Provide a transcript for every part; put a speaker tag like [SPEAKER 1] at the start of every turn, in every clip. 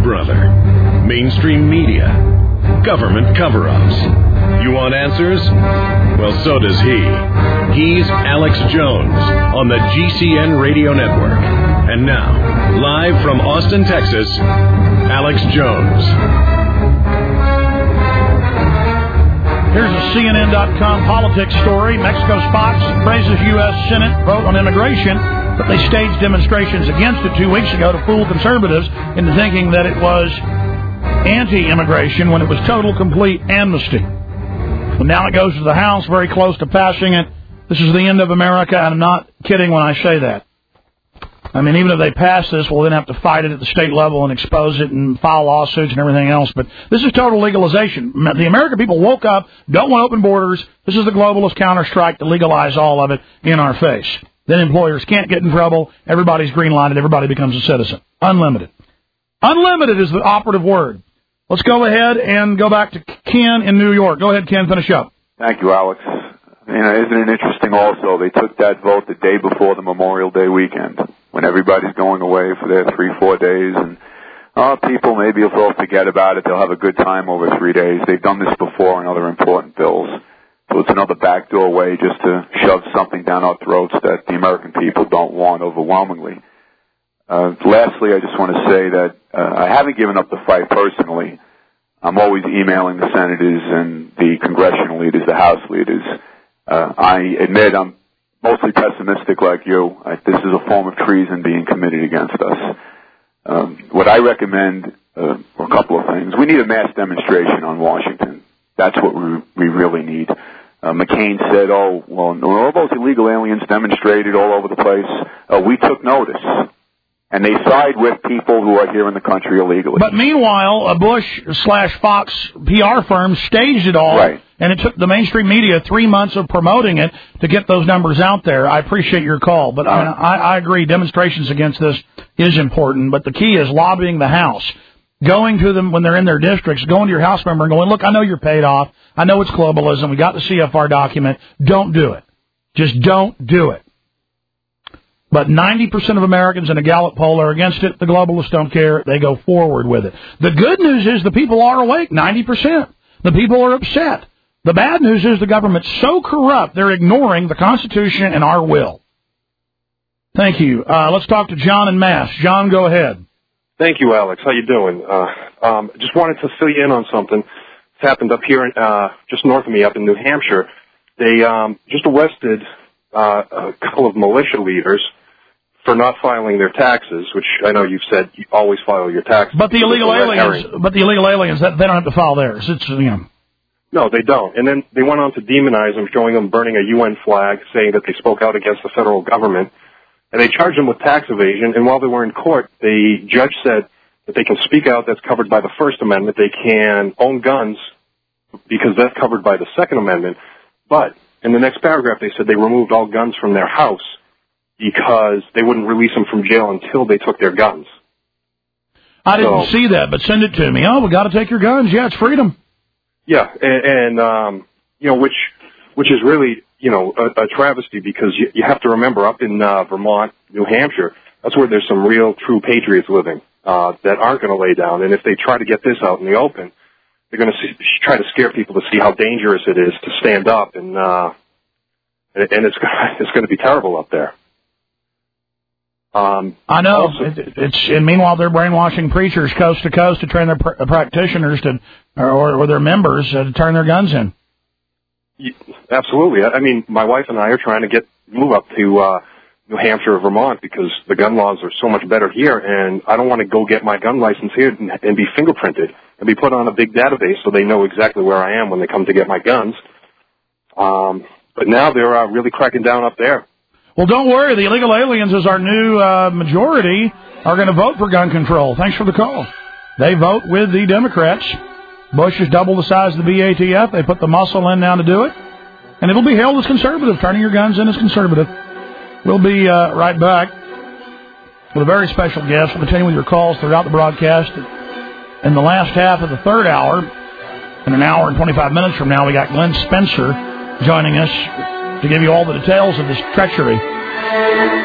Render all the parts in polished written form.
[SPEAKER 1] brother. Mainstream media. Government cover-ups. You want answers? Well, so does he. He's Alex Jones on the GCN Radio Network. And now, live from Austin, Texas, Alex Jones.
[SPEAKER 2] Here's a CNN.com politics story. Mexico spots praises U.S. Senate vote on immigration, but they staged demonstrations against it 2 weeks ago to fool conservatives into thinking that it was anti-immigration when it was total, complete amnesty. Well, now it goes to the House, very close to passing it. This is the end of America, and I'm not kidding when I say that. I mean, even if they pass this, we'll then have to fight it at the state level and expose it and file lawsuits and everything else. But this is total legalization. The American people woke up, don't want open borders. This is the globalist counterstrike to legalize all of it in our face. Then employers can't get in trouble. Everybody's green-lighted. Everybody becomes a citizen. Unlimited. Unlimited is the operative word. Let's go ahead and go back to Ken in New York. Go ahead, Ken, finish up.
[SPEAKER 3] Thank you, Alex. Isn't it interesting also, they took that vote the day before the Memorial Day weekend, when everybody's going away for their 3-4 days, and people maybe will forget about it. They'll have a good time over 3 days. They've done this before on other important bills. So it's another backdoor way just to shove something down our throats that the American people don't want overwhelmingly. Lastly, I just want to say that I haven't given up the fight personally. I'm always emailing the senators and the congressional leaders, the House leaders. I admit I'm mostly pessimistic like you. This is a form of treason being committed against us. What I recommend are a couple of things. We need a mass demonstration on Washington. That's what we really need. McCain said, all those illegal aliens demonstrated all over the place. We took notice. And they side with people who are here in the country illegally.
[SPEAKER 2] But meanwhile, a Bush/Fox PR firm staged it all, right. And it took the mainstream media 3 months of promoting it to get those numbers out there. I appreciate your call, but I agree, demonstrations against this is important, but the key is lobbying the House, going to them when they're in their districts, going to your House member and going, look, I know you're paid off, I know it's globalism, we got the CFR document, don't do it. Just don't do it. But 90% of Americans in a Gallup poll are against it. The globalists don't care. They go forward with it. The good news is the people are awake, 90%. The people are upset. The bad news is the government's so corrupt, they're ignoring the Constitution and our will. Thank you. Let's talk to John in Mass. John, go ahead.
[SPEAKER 4] Thank you, Alex. How you doing? Just wanted to fill you in on something. It's happened up here, just north of me, up in New Hampshire. They just arrested a couple of militia leaders for not filing their taxes, which I know you've said you always file your taxes.
[SPEAKER 2] But the illegal aliens, they don't have to file theirs. It's,
[SPEAKER 4] No, they don't. And then they went on to demonize them, showing them burning a UN flag, saying that they spoke out against the federal government. And they charged them with tax evasion. And while they were in court, the judge said that they can speak out, that's covered by the First Amendment. They can own guns because that's covered by the Second Amendment. But in the next paragraph, they said they removed all guns from their house because they wouldn't release them from jail until they took their guns.
[SPEAKER 2] I didn't see that, but send it to me. Oh, we got to take your guns. Yeah, it's freedom.
[SPEAKER 4] Yeah, and which is really, a travesty because you have to remember up in Vermont, New Hampshire, that's where there's some real true patriots living that aren't going to lay down. And if they try to get this out in the open, they're going to try to scare people to see how dangerous it is to stand up, and it's going to be terrible up there.
[SPEAKER 2] I know. And meanwhile, they're brainwashing preachers coast to coast to train their practitioners or their members to turn their guns in.
[SPEAKER 4] Absolutely. I mean, my wife and I are trying to move up to New Hampshire or Vermont because the gun laws are so much better here, and I don't want to go get my gun license here and be fingerprinted and be put on a big database so they know exactly where I am when they come to get my guns. But now they're really cracking down up there.
[SPEAKER 2] Well, don't worry. The illegal aliens, as our new majority, are going to vote for gun control. Thanks for the call. They vote with the Democrats. Bush is double the size of the BATF. They put the muscle in now to do it. And it'll be hailed as conservative. Turning your guns in is conservative. We'll be right back with a very special guest. We'll continue with your calls throughout the broadcast. In the last half of the third hour, in an hour and 25 minutes from now, we got Glenn Spencer joining us to give you all the details of this treachery.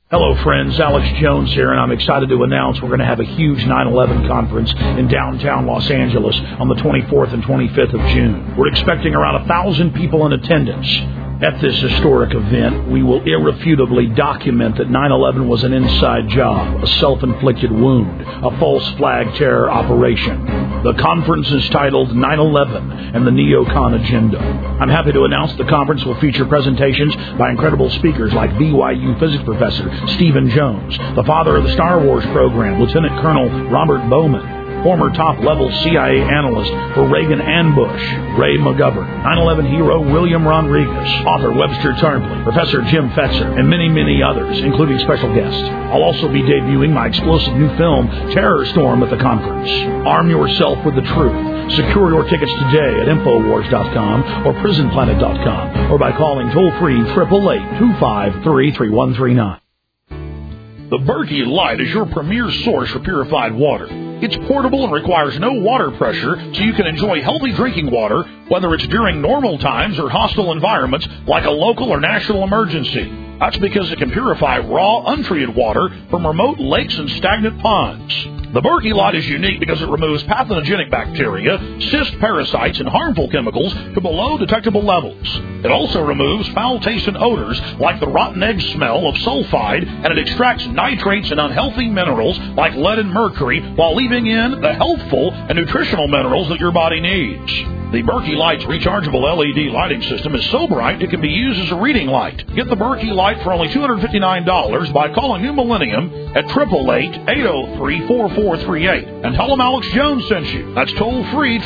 [SPEAKER 2] Hello, friends. Alex Jones here, and I'm excited to announce we're going to have a huge 9/11 conference in downtown Los Angeles on the 24th and 25th of June. We're expecting around 1,000 people in attendance. At this historic event, we will irrefutably document that 9/11 was an inside job, a self-inflicted wound, a false flag terror operation. The conference is titled 9/11 and the Neocon Agenda. I'm happy to announce the conference will feature presentations by incredible speakers like BYU physics professor Stephen Jones, the father of the Star Wars program, Lieutenant Colonel Robert Bowman, former top-level CIA analyst for Reagan and Bush, Ray McGovern, 9/11 hero William Rodriguez, author Webster Tarpley, Professor Jim Fetzer, and many, many others, including special guests. I'll also be debuting my explosive new film, Terror Storm, at the conference. Arm yourself with the truth. Secure your tickets today at Infowars.com or PrisonPlanet.com or by calling toll-free 888-253-3139. The Berkey Light is your premier source for purified water. It's portable and requires no water pressure, so you can enjoy healthy drinking water, whether it's during normal times or hostile environments like a local or national emergency. That's because it can purify raw, untreated water from remote lakes and stagnant ponds. The Berkey Light is unique because it removes pathogenic bacteria, cyst parasites, and harmful chemicals to below detectable levels. It also removes foul-tasting odors like the rotten egg smell of sulfide, and it extracts nitrates and unhealthy minerals like lead and mercury while leaving in the healthful and nutritional minerals that your body needs. The Berkey Light's rechargeable LED lighting system is so bright it can be used as a reading light. Get the Berkey Light for only $259 by calling New Millennium at 888-803-4438 and tell them Alex Jones sent you. That's toll-free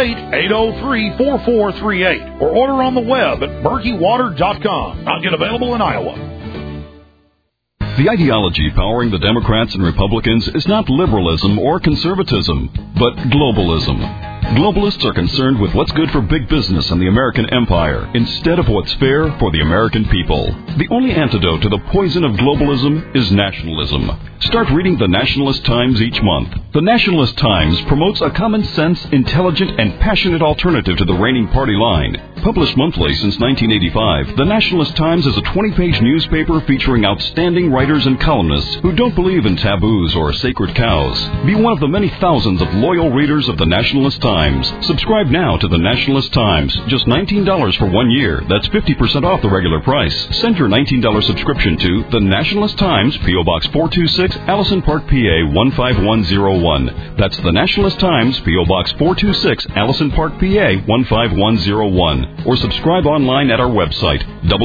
[SPEAKER 2] 888-803-4438 or order on the web at berkeywater.com. Not yet available in Iowa.
[SPEAKER 5] The ideology powering the Democrats and Republicans is not liberalism or conservatism, but globalism. Globalists are concerned with what's good for big business and the American empire instead of what's fair for the American people. The only antidote to the poison of globalism is nationalism. Start reading the Nationalist Times each month. The Nationalist Times promotes a common-sense, intelligent, and passionate alternative to the reigning party line. Published monthly since 1985, the Nationalist Times is a 20-page newspaper featuring outstanding writers and columnists who don't believe in taboos or sacred cows. Be one of the many thousands of loyal readers of the Nationalist Times. Subscribe now to the Nationalist Times. Just $19 for 1 year. That's 50% off the regular price. Send your $19 subscription to the Nationalist Times, P.O. Box 426, Allison Park, PA 15101. That's the Nationalist Times, P.O. Box 426, Allison Park, PA 15101. Or subscribe online at our website,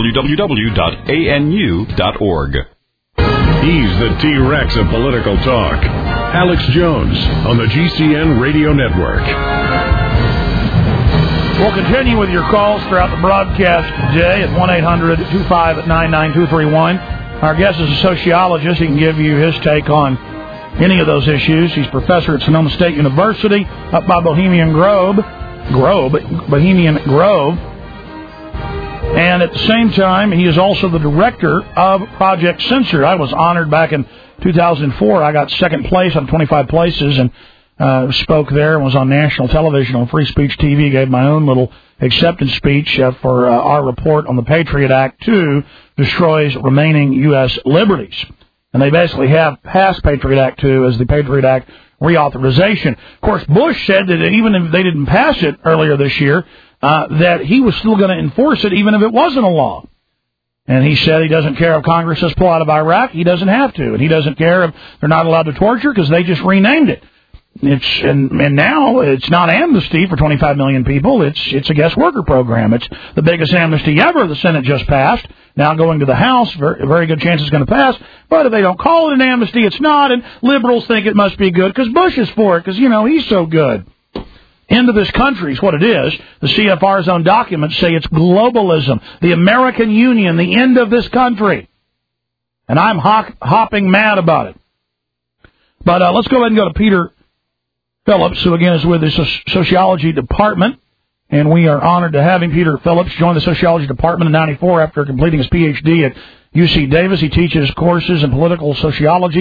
[SPEAKER 5] www.anu.org.
[SPEAKER 1] He's the T-Rex of political talk. Alex Jones on the GCN Radio Network.
[SPEAKER 2] We'll continue with your calls throughout the broadcast today at 1-800-259-9231. Our guest is a sociologist. He can give you his take on any of those issues. He's professor at Sonoma State University up by Bohemian Grove. And at the same time, he is also the director of Project Censored. I was honored back in 2004. I got second place on 25 places and spoke there and was on national television on Free Speech TV, gave my own little acceptance speech for our report on the Patriot Act 2 destroys remaining U.S. liberties. And they basically have passed Patriot Act 2 as the Patriot Act reauthorization. Of course, Bush said that even if they didn't pass it earlier this year, that he was still going to enforce it even if it wasn't a law. And he said he doesn't care if Congress says pull out of Iraq. He doesn't have to. And he doesn't care if they're not allowed to torture because they just renamed it. And now it's not amnesty for 25 million people. It's a guest worker program. It's the biggest amnesty ever the Senate just passed. Now going to the House, very good chance it's going to pass. But if they don't call it an amnesty, it's not. And liberals think it must be good because Bush is for it because, he's so good. End of this country is what it is. The CFR's own documents say it's globalism, the American Union, the end of this country. And I'm hopping mad about it. But let's go ahead and go to Peter Phillips, who again is with the Sociology Department. And we are honored to have him. Peter Phillips joined the Sociology Department in 1994 after completing his Ph.D. at UC Davis. He teaches courses in political sociology,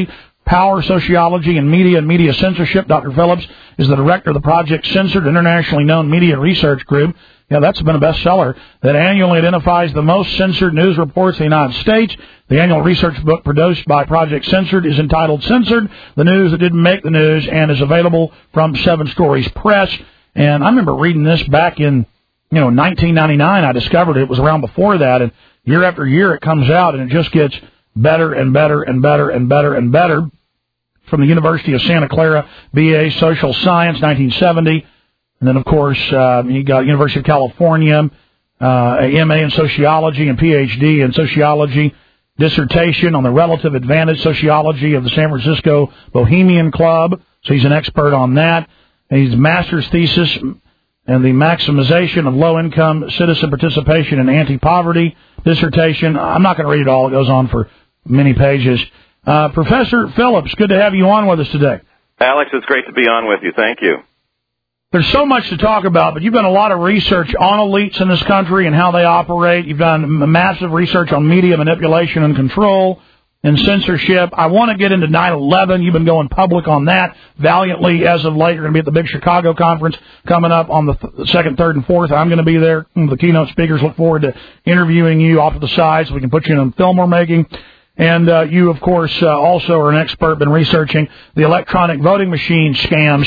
[SPEAKER 2] Power, Sociology, and Media Censorship. Dr. Phillips is the director of the Project Censored, internationally known media research group. Yeah, that's been a bestseller that annually identifies the most censored news reports in the United States. The annual research book produced by Project Censored is entitled Censored, the News That Didn't Make the News, and is available from 7 Stories Press. And I remember reading this back in, 1999. I discovered it was around before that, and year after year it comes out, and it just gets better and better and better and better and better. From the University of Santa Clara, B.A. Social Science, 1970. And then, of course, you got University of California, a M.A. in Sociology and Ph.D. in Sociology, dissertation on the relative advantage sociology of the San Francisco Bohemian Club. So he's an expert on that. And he's a master's thesis and the maximization of low-income citizen participation in anti-poverty dissertation. I'm not going to read it all. It goes on for many pages. Professor Phillips, good to have you on with us today.
[SPEAKER 6] Alex, it's great to be on with you. Thank you.
[SPEAKER 2] There's so much to talk about, but you've done a lot of research on elites in this country and how they operate. You've done massive research on media manipulation and control and censorship. I want to get into 9/11. You've been going public on that valiantly as of late. You're going to be at the big Chicago conference coming up on the 2nd, 3rd, and 4th. I'm going to be there. The keynote speakers look forward to interviewing you off to the side so we can put you in a film we're making. And you, of course, also are an expert, been researching the electronic voting machine scams,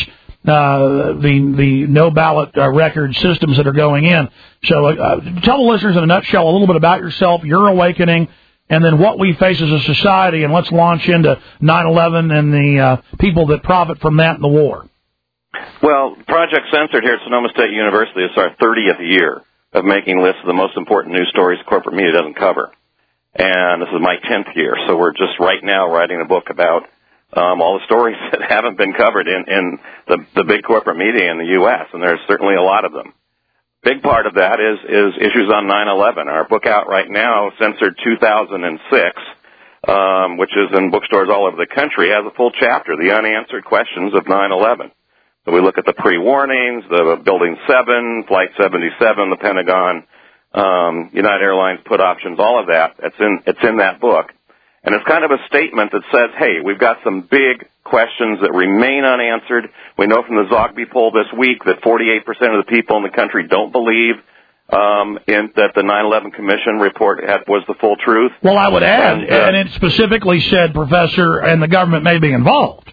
[SPEAKER 2] the no-ballot record systems that are going in. So tell the listeners in a nutshell a little bit about yourself, your awakening, and then what we face as a society, and let's launch into 9/11 and the people that profit from that in the war.
[SPEAKER 6] Well, Project Censored here at Sonoma State University is our 30th year of making lists of the most important news stories corporate media doesn't cover. And this is my 10th year, so we're just right now writing a book about all the stories that haven't been covered in the big corporate media in the U.S., and there's certainly a lot of them. Big part of that is issues on 9/11. Our book out right now, Censored 2006, which is in bookstores all over the country, has a full chapter, The Unanswered Questions of 9/11. So we look at the pre-warnings, the Building 7, Flight 77, the Pentagon, United Airlines put options, all of that. It's in that book. And it's kind of a statement that says, hey, we've got some big questions that remain unanswered. We know from the Zogby poll this week that 48% of the people in the country don't believe that the 9/11 Commission report was the full truth.
[SPEAKER 2] Well, I would add, and it specifically said, Professor, and the government may be involved.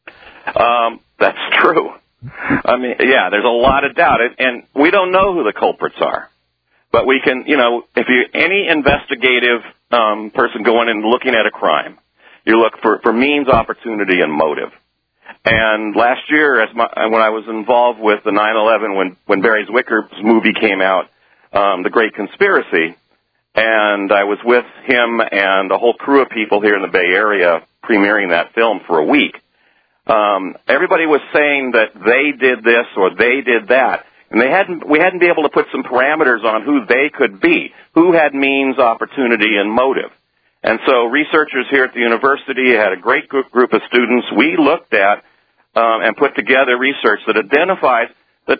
[SPEAKER 6] That's true. I mean, yeah, there's a lot of doubt. And we don't know who the culprits are. But we can, if any investigative person going in and looking at a crime, you look for means, opportunity, and motive. And last year, when I was involved with the 9/11, when Barry Zwicker's movie came out, The Great Conspiracy, and I was with him and a whole crew of people here in the Bay Area premiering that film for a week, everybody was saying that they did this or they did that. And we hadn't been able to put some parameters on who they could be, who had means, opportunity, and motive. And so researchers here at the university had a great group of students. We looked at and put together research that identifies the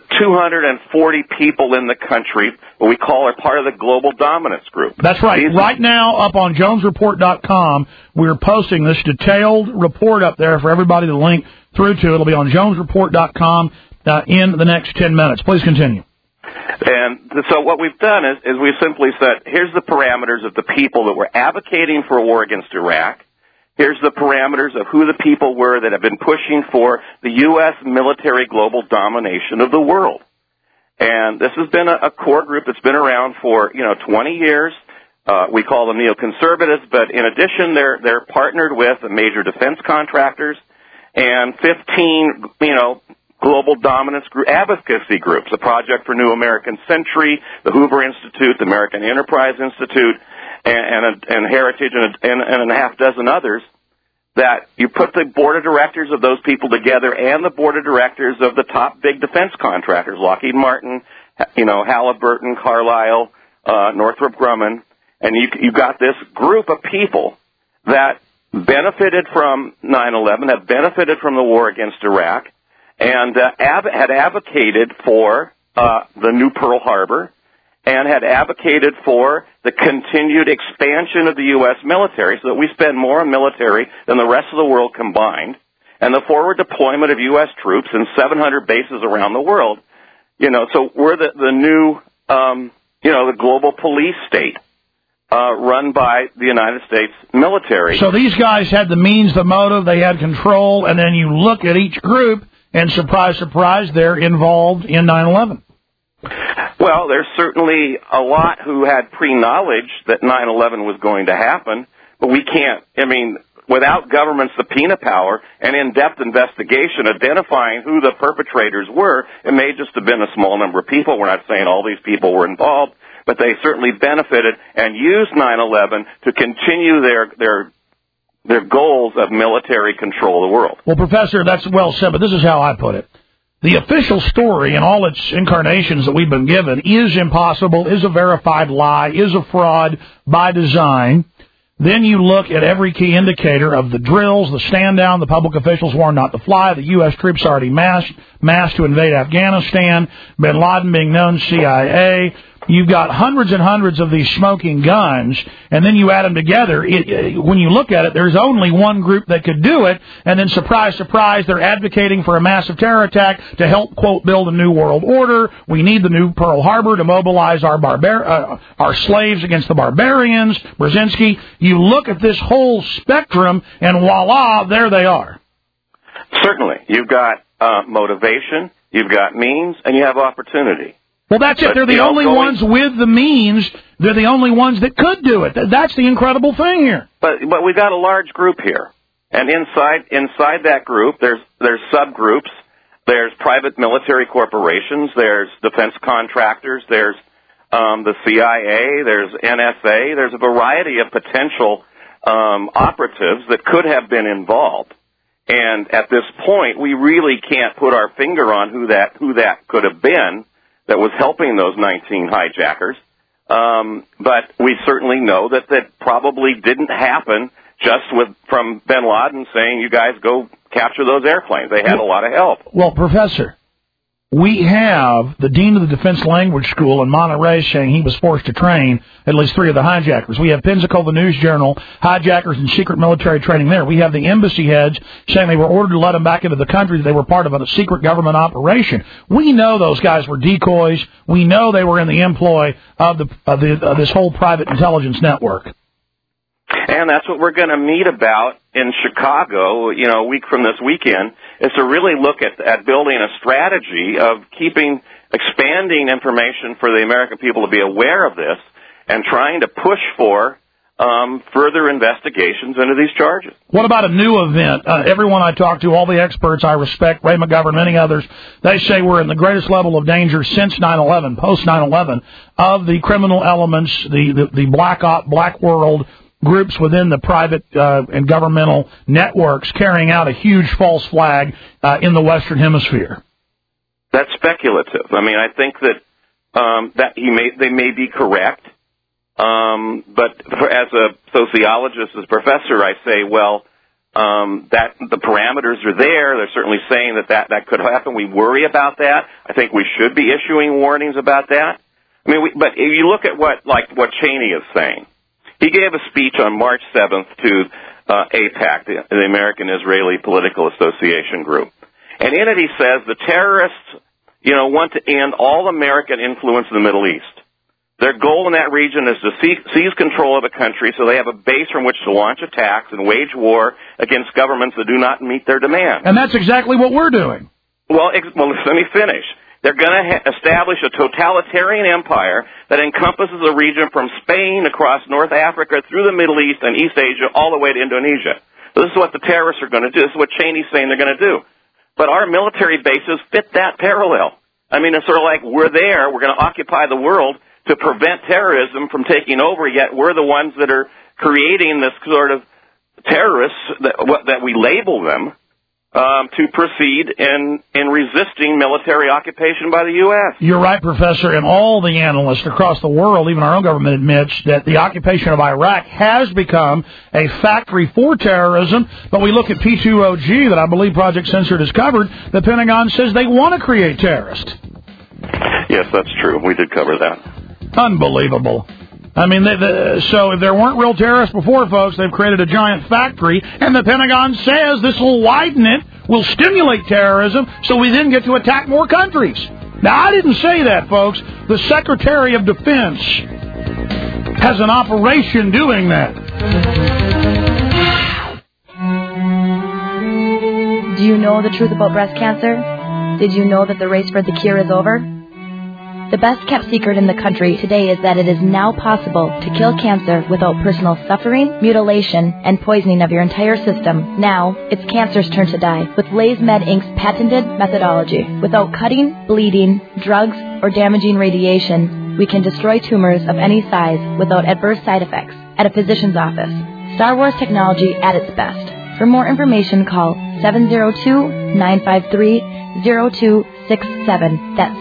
[SPEAKER 6] 240 people in the country, what we call are part of the global dominance group.
[SPEAKER 2] That's right. Right now, up on JonesReport.com, we're posting this detailed report up there for everybody to link through to. It'll be on JonesReport.com. In the next 10 minutes. Please continue.
[SPEAKER 6] And so what we've done is we simply said, here's the parameters of the people that were advocating for a war against Iraq. Here's the parameters of who the people were that have been pushing for the U.S. military global domination of the world. And this has been a core group that's been around for, 20 years. We call them neoconservatives, but in addition, they're partnered with the major defense contractors and 15, global dominance group, advocacy groups, the Project for New American Century, the Hoover Institute, the American Enterprise Institute, and Heritage, and a half dozen others, that you put the board of directors of those people together and the board of directors of the top big defense contractors, Lockheed Martin, Halliburton, Carlyle, Northrop Grumman, and you got this group of people that benefited from 9/11, have benefited from the war against Iraq, and had advocated for the new Pearl Harbor, and had advocated for the continued expansion of the U.S. military so that we spend more on military than the rest of the world combined, and the forward deployment of U.S. troops in 700 bases around the world. So we're the new, the global police state run by the United States military.
[SPEAKER 2] So these guys had the means, the motive, they had control, and then you look at each group, and surprise, surprise, they're involved in 9/11.
[SPEAKER 6] Well, there's certainly a lot who had pre-knowledge that 9/11 was going to happen, but we can't, without government subpoena power and in-depth investigation identifying who the perpetrators were, it may just have been a small number of people. We're not saying all these people were involved, but they certainly benefited and used 9/11 to continue their goals of military control of the world.
[SPEAKER 2] Well, Professor, that's well said, but this is how I put it. The official story in all its incarnations that we've been given is impossible, is a verified lie, is a fraud by design. Then you look at every key indicator of the drills, the stand down, the public officials warned not to fly, the U.S. troops already massed to invade Afghanistan, bin Laden being known CIA. You've got hundreds and hundreds of these smoking guns, and then you add them together. When you look at it, there's only one group that could do it, and then surprise, surprise, they're advocating for a massive terror attack to help, quote, build a new world order. We need the new Pearl Harbor to mobilize our slaves against the barbarians. Brzezinski, you look at this whole spectrum, and voila, there they are.
[SPEAKER 6] Certainly. You've got motivation, you've got means, and you have opportunity.
[SPEAKER 2] Well, that's it. They're the only ones with the means. They're the only ones that could do it. That's the incredible thing here.
[SPEAKER 6] But we've got a large group here, and inside that group, there's subgroups. There's private military corporations. There's defense contractors. There's the CIA. There's NSA. There's a variety of potential operatives that could have been involved. And at this point, we really can't put our finger on who that could have been that was helping those 19 hijackers. But we certainly know that probably didn't happen just from bin Laden saying, you guys go capture those airplanes. They had a lot of help.
[SPEAKER 2] Well, Professor, we have the dean of the Defense Language School in Monterey saying he was forced to train at least 3 of the hijackers. We have Pensacola News Journal, hijackers and secret military training there. We have the embassy heads saying they were ordered to let them back into the country, that they were part of a secret government operation. We know those guys were decoys. We know they were in the employ of this whole private intelligence network.
[SPEAKER 6] And that's what we're going to meet about in Chicago, a week from this weekend, is to really look at building a strategy of expanding information for the American people to be aware of this and trying to push for further investigations into these charges.
[SPEAKER 2] What about a new event? Everyone I talk to, all the experts I respect, Ray McGovern, many others, they say we're in the greatest level of danger since 9/11, post 9/11, of the criminal elements, the black world groups within the private and governmental networks carrying out a huge false flag in the Western Hemisphere.
[SPEAKER 6] That's speculative. I think that they may be correct, but as a sociologist, as a professor, I say, that the parameters are there. They're certainly saying that could happen. We worry about that. I think we should be issuing warnings about that. But if you look at what Cheney is saying. He gave a speech on March 7th to AIPAC, the American Israeli Political Association group. And in it he says the terrorists, want to end all American influence in the Middle East. Their goal in that region is to seize control of the country so they have a base from which to launch attacks and wage war against governments that do not meet their demands.
[SPEAKER 2] And that's exactly what we're doing.
[SPEAKER 6] Well, let me finish. They're going to establish a totalitarian empire that encompasses a region from Spain across North Africa through the Middle East and East Asia all the way to Indonesia. So this is what the terrorists are going to do. This is what Cheney's saying they're going to do. But our military bases fit that parallel. It's sort of like we're there. We're going to occupy the world to prevent terrorism from taking over, yet we're the ones that are creating this sort of terrorists that we label them. To proceed in resisting military occupation by the U.S.
[SPEAKER 2] You're right, Professor, and all the analysts across the world, even our own government, admits that the occupation of Iraq has become a factory for terrorism. But we look at P2OG that I believe Project Censored has covered. The Pentagon says they want to create terrorists.
[SPEAKER 6] Yes, that's true. We did cover that.
[SPEAKER 2] Unbelievable. I mean, so if there weren't real terrorists before, folks, they've created a giant factory, and the Pentagon says this will widen it, will stimulate terrorism, so we then get to attack more countries. Now, I didn't say that, folks. The Secretary of Defense has an operation doing that.
[SPEAKER 7] Do you know the truth about breast cancer? Did you know that the race for the cure is over? The best-kept secret in the country today is that it is now possible to kill cancer without personal suffering, mutilation, and poisoning of your entire system. Now, it's cancer's turn to die with LaysMed Inc.'s patented methodology. Without cutting, bleeding, drugs, or damaging radiation, we can destroy tumors of any size without adverse side effects at a physician's office. Star Wars technology at its best. For more information, call 702-953-0267. That's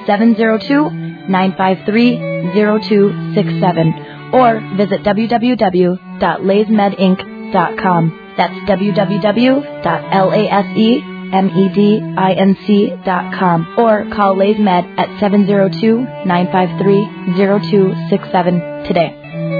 [SPEAKER 7] 702-953-0267. Or visit www.laysmedinc.com. That's www.lasemedinc.com. Or call LaysMed at 702-953-0267 today.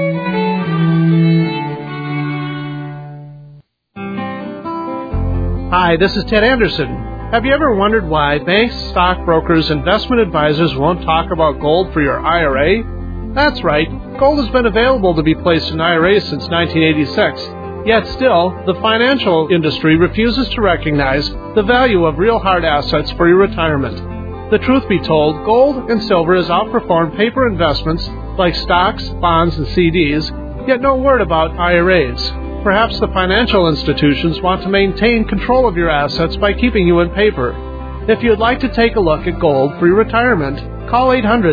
[SPEAKER 8] Hi, this is Ted Anderson. Have you ever wondered why banks, stockbrokers, investment advisors won't talk about gold for your IRA? That's right. Gold has been available to be placed in IRAs since 1986. Yet still, the financial industry refuses to recognize the value of real hard assets for your retirement. The truth be told, gold and silver has outperformed paper investments like stocks, bonds, and CDs, yet no word about IRAs. Perhaps the financial institutions want to maintain control of your assets by keeping you in paper. If you'd like to take a look at gold for your retirement, call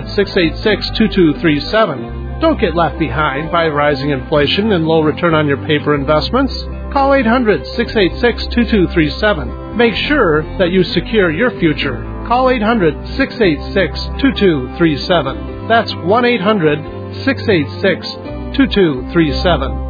[SPEAKER 8] 800-686-2237. Don't get left behind by rising inflation and low return on your paper investments. Call 800-686-2237. Make sure that you secure your future. Call 800-686-2237. That's 1-800-686-2237.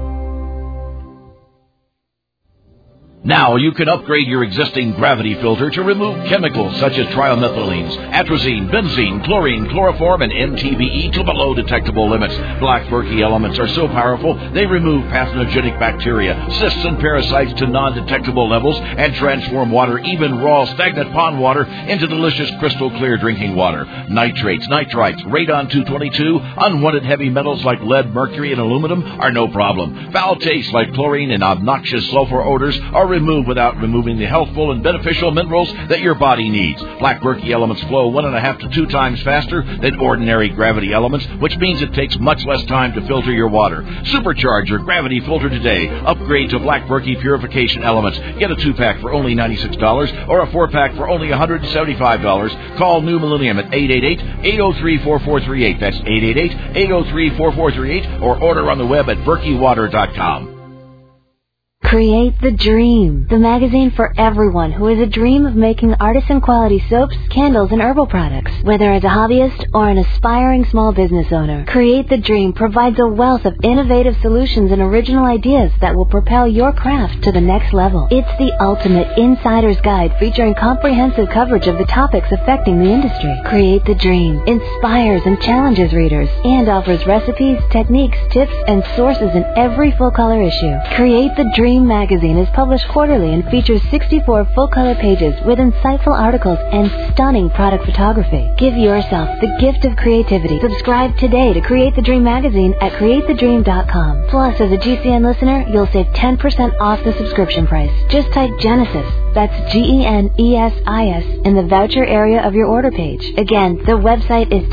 [SPEAKER 9] Now you can upgrade your existing gravity filter to remove chemicals such as trimethylenes, atrazine, benzene, chlorine, chloroform, and MTBE to below detectable limits. Black Berkey elements are so powerful they remove pathogenic bacteria, cysts, and parasites to non-detectable levels and transform water, even raw, stagnant pond water, into delicious crystal clear drinking water. Nitrates, nitrites, radon-222, unwanted heavy metals like lead, mercury, and aluminum are no problem. Foul tastes like chlorine and obnoxious sulfur odors are removed without removing the healthful and beneficial minerals that your body needs. Black Berkey elements flow 1.5 to 2 times faster than ordinary gravity elements, which means it takes much less time to filter your water. Supercharge your gravity filter today. Upgrade to Black Berkey purification elements. Get a 2-pack for only $96 or a 4-pack for only $175. Call New Millennium at 888-803-4438. That's 888-803-4438, or order on the web at berkeywater.com.
[SPEAKER 10] Create the Dream, the magazine for everyone who has a dream of making artisan-quality soaps, candles, and herbal products. Whether as a hobbyist or an aspiring small business owner, Create the Dream provides a wealth of innovative solutions and original ideas that will propel your craft to the next level. It's the ultimate insider's guide featuring comprehensive coverage of the topics affecting the industry. Create the Dream inspires and challenges readers and offers recipes, techniques, tips, and sources in every full-color issue. Create the Dream magazine is published quarterly and features 64 full-color pages with insightful articles and stunning product photography. Give yourself the gift of creativity. Subscribe today to Create the Dream magazine at createthedream.com. Plus, as a GCN listener, you'll save 10% off the subscription price. Just type Genesis, that's Genesis, in the voucher area of your order page. Again, the website is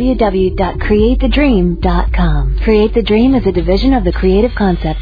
[SPEAKER 10] www.createthedream.com. Create the Dream is a division of the Creative Concept.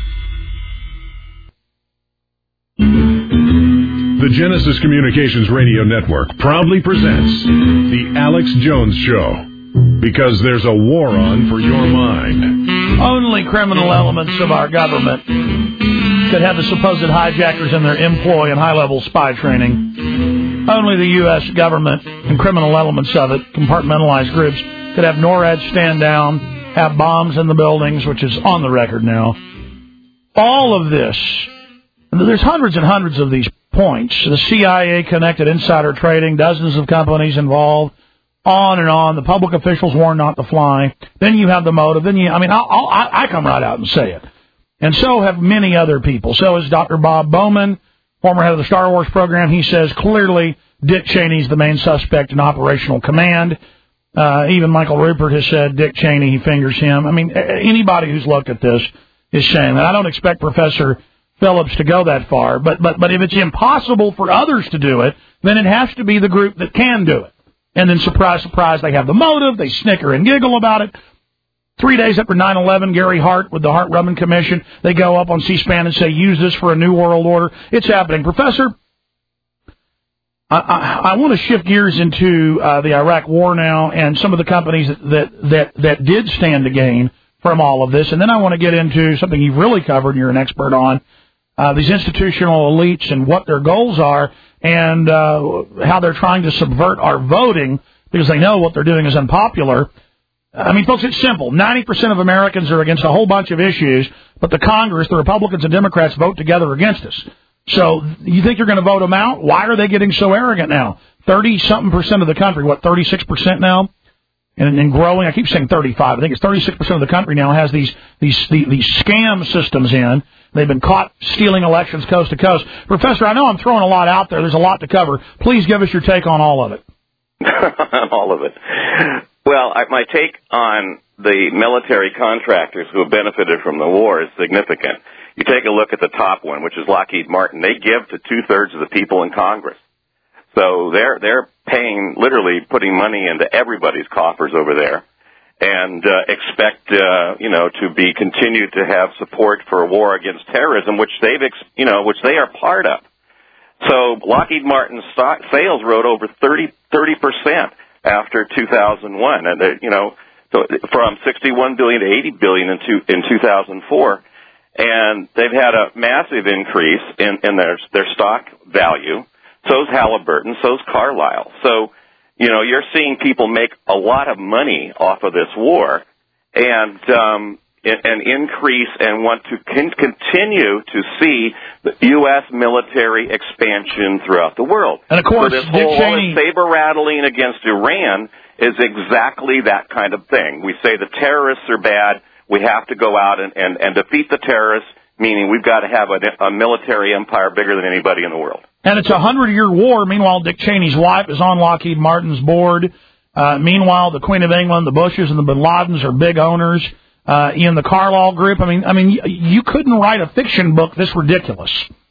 [SPEAKER 1] The Genesis Communications Radio Network proudly presents The Alex Jones Show, because there's a war on for your mind.
[SPEAKER 2] Only criminal elements of our government could have the supposed hijackers in their employ and high-level spy training. Only the U.S. government and criminal elements of it, compartmentalized groups, could have NORAD stand down, have bombs in the buildings, which is on the record now. All of this. There's hundreds and hundreds of these points. The CIA connected insider trading, dozens of companies involved, on and on. The public officials warn not to fly. Then you have the motive. Then I come right out and say it. And so have many other people. So is Dr. Bob Bowman, former head of the Star Wars program. He says clearly Dick Cheney's the main suspect in operational command. Even Michael Rupert has said Dick Cheney, he fingers him. I mean, anybody who's looked at this is saying that. I don't expect Professor Phillips to go that far, but if it's impossible for others to do it, then it has to be the group that can do it. And then, surprise, surprise, they have the motive, they snicker and giggle about it. 3 days after 9/11, Gary Hart with the Hart-Rubin Commission, they go up on C-SPAN and say, use this for a new world order. It's happening. Professor, I want to shift gears into the Iraq war now and some of the companies that did stand to gain from all of this. And then I want to get into something you've really covered and you're an expert on, these institutional elites and what their goals are and how they're trying to subvert our voting because they know what they're doing is unpopular. I mean, folks, it's simple. 90% of Americans are against a whole bunch of issues, but the Congress, the Republicans and Democrats, vote together against us. So you think you're going to vote them out? Why are they getting so arrogant now? 30-something% of the country, 36% now? And growing. I keep saying 35. I think it's 36% of the country now has these scam systems in. They've been caught stealing elections coast to coast. Professor, I know I'm throwing a lot out there. There's a lot to cover. Please give us your take on all of it.
[SPEAKER 6] All of it. Well, my take on the military contractors who have benefited from the war is significant. You take a look at the top one, which is Lockheed Martin. They give to 2/3 of the people in Congress. So they're paying, literally putting money into everybody's coffers over there, and expect to be continued to have support for a war against terrorism, which which they are part of. So Lockheed Martin's stock sales rose over 30% after 2001, and so from $61 billion to $80 billion in 2004, and they've had a massive increase in their stock value. So's Halliburton, so's Carlyle. So, you're seeing people make a lot of money off of this war and increase and want to continue to see the U.S. military expansion throughout the world.
[SPEAKER 2] And of course,
[SPEAKER 6] so this whole saber-rattling against Iran is exactly that kind of thing. We say the terrorists are bad. We have to go out and defeat the terrorists, meaning we've got to have a military empire bigger than anybody in the world. And
[SPEAKER 2] it's a 100-year war. Meanwhile, Dick Cheney's wife is on Lockheed Martin's board. Meanwhile, the Queen of England, the Bushes, and the Bin Ladens are big owners in the Carlyle Group. I mean, you couldn't write a fiction book this ridiculous.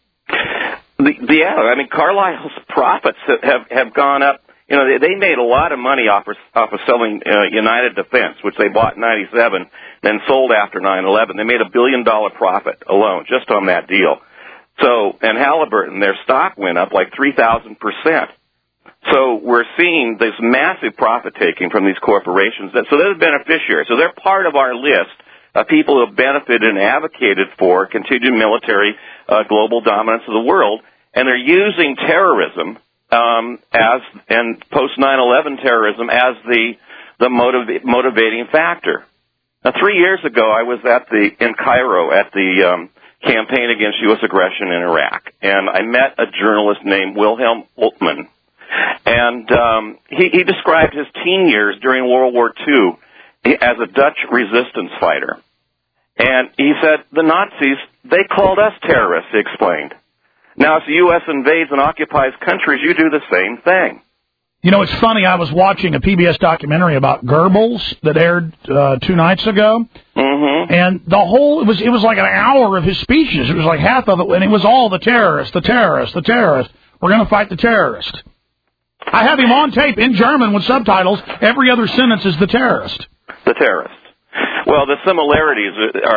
[SPEAKER 6] Carlyle's profits have gone up. They made a lot of money off of selling United Defense, which they bought in '97, then sold after 9/11. They made $1 billion profit alone just on that deal. So, and Halliburton, their stock went up like 3,000%. So we're seeing this massive profit taking from these corporations. So they're the beneficiaries. So they're part of our list of people who have benefited and advocated for continued military global dominance of the world, and they're using terrorism and post 9/11 terrorism as the motivating factor. Now, 3 years ago, I was in Cairo at the campaign against U.S. aggression in Iraq, and I met a journalist named Wilhelm Oltmann, and he described his teen years during World War II as a Dutch resistance fighter. And he said, the Nazis, they called us terrorists, he explained. Now, if the U.S. invades and occupies countries, you do the same thing.
[SPEAKER 2] It's funny. I was watching a PBS documentary about Goebbels that aired 2 nights ago, and it was like an hour of his speeches. It was like half of it, and it was all the terrorists, the terrorists, the terrorists. We're going to fight the terrorist. I have him on tape in German with subtitles. Every other sentence is the terrorist.
[SPEAKER 6] The terrorist. Well, the similarities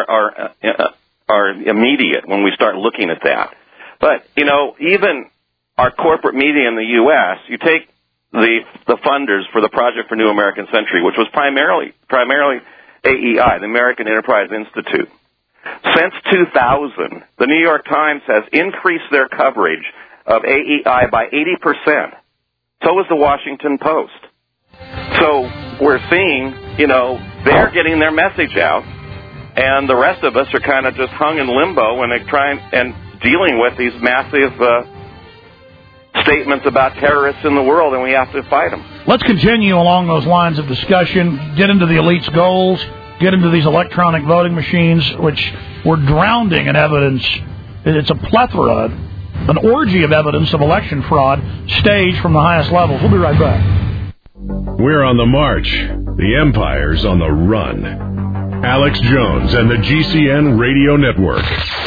[SPEAKER 6] are immediate when we start looking at that. But, even our corporate media in the U.S., you take the funders for the Project for New American Century, which was primarily AEI, the American Enterprise Institute. Since 2000, the New York Times has increased their coverage of AEI by 80%. So is the Washington Post. So we're seeing, they're getting their message out, and the rest of us are kind of just hung in limbo when they try and dealing with these massive statements about terrorists in the world, and we have to fight them.
[SPEAKER 2] Let's continue along those lines of discussion, get into the elite's goals, get into these electronic voting machines, which we're drowning in evidence. It's a plethora, an orgy of evidence of election fraud staged from the highest levels. We'll be right back.
[SPEAKER 1] We're on the march. The empire's on the run. Alex Jones and the GCN Radio Network.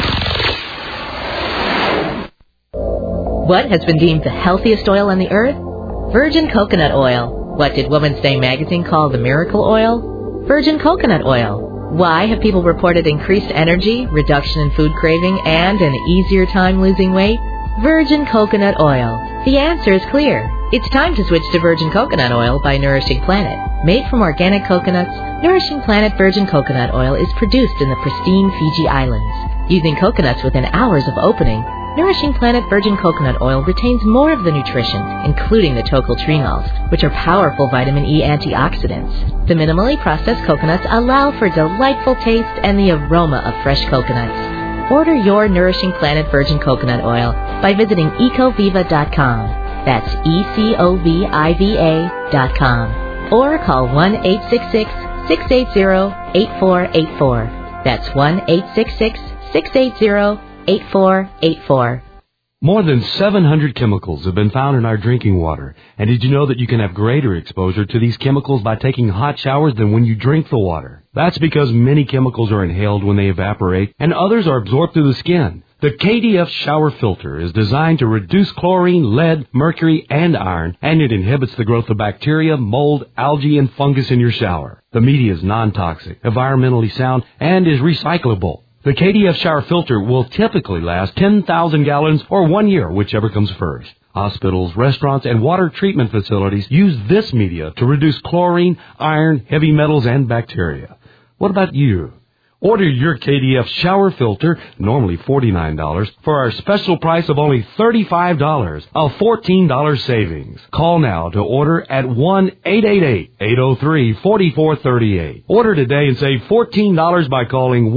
[SPEAKER 11] What has been deemed the healthiest oil on the earth? Virgin coconut oil. What did Woman's Day magazine call the miracle oil? Virgin coconut oil. Why have people reported increased energy, reduction in food craving, and an easier time losing weight? Virgin coconut oil. The answer is clear. It's time to switch to Virgin Coconut Oil by Nourishing Planet. Made from organic coconuts, Nourishing Planet Virgin Coconut Oil is produced in the pristine Fiji Islands. Using coconuts within hours of opening, Nourishing Planet Virgin Coconut Oil retains more of the nutrition, including the tocotrienols, which are powerful vitamin E antioxidants. The minimally processed coconuts allow for delightful taste and the aroma of fresh coconuts. Order your Nourishing Planet Virgin Coconut Oil by visiting ecoviva.com. That's ECOVIVA.com. Or call 1-866-680-8484. That's 1-866-680-8484.
[SPEAKER 12] More than 700 chemicals have been found in our drinking water. And did you know that you can have greater exposure to these chemicals by taking hot showers than when you drink the water? That's because many chemicals are inhaled when they evaporate, and others are absorbed through the skin. The KDF shower filter is designed to reduce chlorine, lead, mercury, and iron, and it inhibits the growth of bacteria, mold, algae, and fungus in your shower. The media is non-toxic, environmentally sound, and is recyclable. The KDF shower filter will typically last 10,000 gallons or 1 year, whichever comes first. Hospitals, restaurants, and water treatment facilities use this media to reduce chlorine, iron, heavy metals, and bacteria. What about you? Order your KDF shower filter, normally $49, for our special price of only $35, a $14 savings. Call now to order at 1-888-803-4438. Order today and save $14 by calling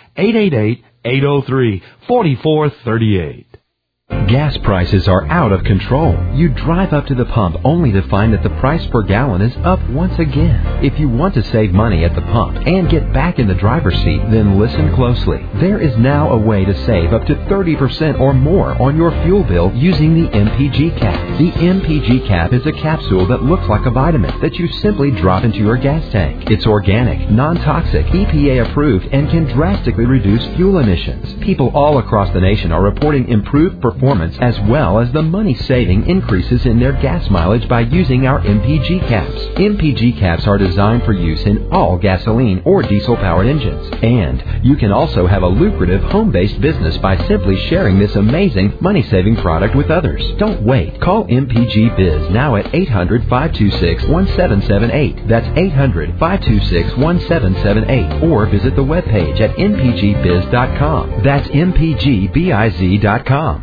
[SPEAKER 12] 1-888-803-4438.
[SPEAKER 13] Gas prices are out of control. You drive up to the pump only to find that the price per gallon is up once again. If you want to save money at the pump and get back in the driver's seat, then listen closely. There is now a way to save up to 30% or more on your fuel bill using the MPG cap. The MPG cap is a capsule that looks like a vitamin that you simply drop into your gas tank. It's organic, non-toxic, EPA approved, and can drastically reduce fuel emissions. People all across the nation are reporting improved performance as well as the money-saving increases in their gas mileage by using our MPG caps. MPG caps are designed for use in all gasoline or diesel-powered engines. And you can also have a lucrative home-based business by simply sharing this amazing money-saving product with others. Don't wait. Call MPG Biz now at 800-526-1778. That's 800-526-1778. Or visit the webpage at mpgbiz.com. That's mpgbiz.com.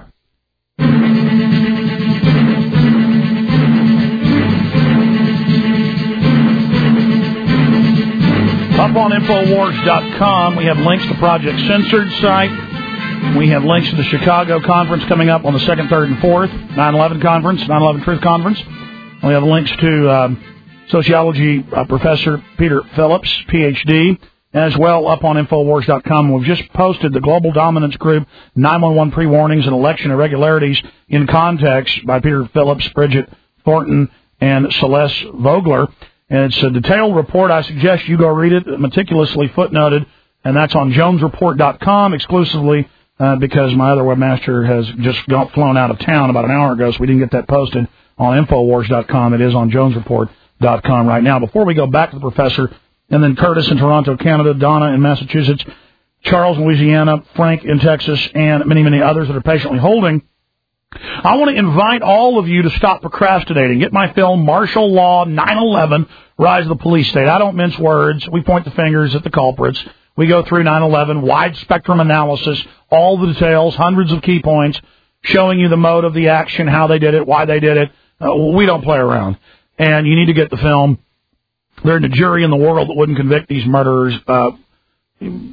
[SPEAKER 2] Up on Infowars.com, we have links to Project Censored site. We have links to the Chicago conference coming up on the 2nd, 3rd, and 4th, 9/11 conference, 9/11 Truth Conference. We have links to sociology professor Peter Phillips, Ph.D., as well up on Infowars.com. We've just posted the Global Dominance Group 911 Pre-Warnings and Election Irregularities in Context by Peter Phillips, Bridget Thornton, and Celeste Vogler. And it's a detailed report. I suggest you go read it, meticulously footnoted, and that's on JonesReport.com exclusively because my other webmaster has just flown out of town about an hour ago, so we didn't get that posted on Infowars.com. It is on JonesReport.com right now. Before we go back to the professor, and then Curtis in Toronto, Canada, Donna in Massachusetts, Charles in Louisiana, Frank in Texas, and many, many others that are patiently holding, I want to invite all of you to stop procrastinating. Get my film, Martial Law 9/11, Rise of the Police State. I don't mince words. We point the fingers at the culprits. We go through 9/11, wide-spectrum analysis, all the details, hundreds of key points, showing you the mode of the action, how they did it, why they did it. We don't play around. And you need to get the film. There isn't a jury in the world that wouldn't convict these murderers.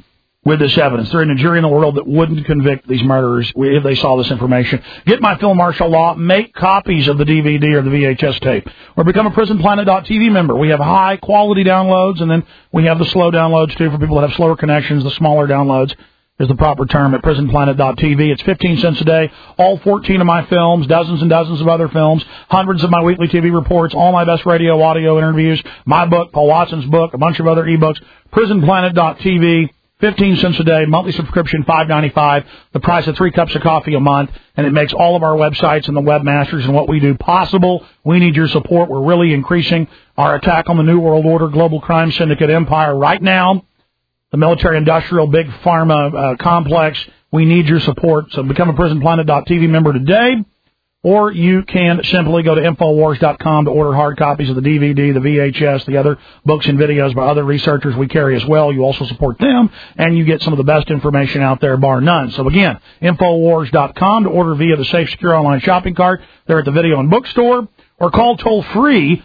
[SPEAKER 2] with this evidence. There isn't a jury in the world that wouldn't convict these murderers if they saw this information. Get My Phil Marshall Law. Make copies of the DVD or the VHS tape. Or become a PrisonPlanet.tv member. We have high-quality downloads, and then we have the slow downloads, too, for people that have slower connections. The smaller downloads is the proper term at PrisonPlanet.tv. It's 15 cents a day. All 14 of my films, dozens and dozens of other films, hundreds of my weekly TV reports, all my best radio, audio interviews, my book, Paul Watson's book, a bunch of other ebooks. PrisonPlanet.tv. 15 cents a day, monthly subscription, $5.95, the price of 3 cups of coffee a month, and it makes all of our websites and the webmasters and what we do possible. We need your support. We're really increasing our attack on the New World Order, global crime syndicate empire right now, the military-industrial, big pharma complex. We need your support. So become a PrisonPlanet.tv member today, or you can simply go to Infowars.com to order hard copies of the DVD, the VHS, the other books and videos by other researchers we carry as well. You also support them, and you get some of the best information out there, bar none. So again, Infowars.com to order via the safe, secure online shopping cart. They're at the video and bookstore, or call toll-free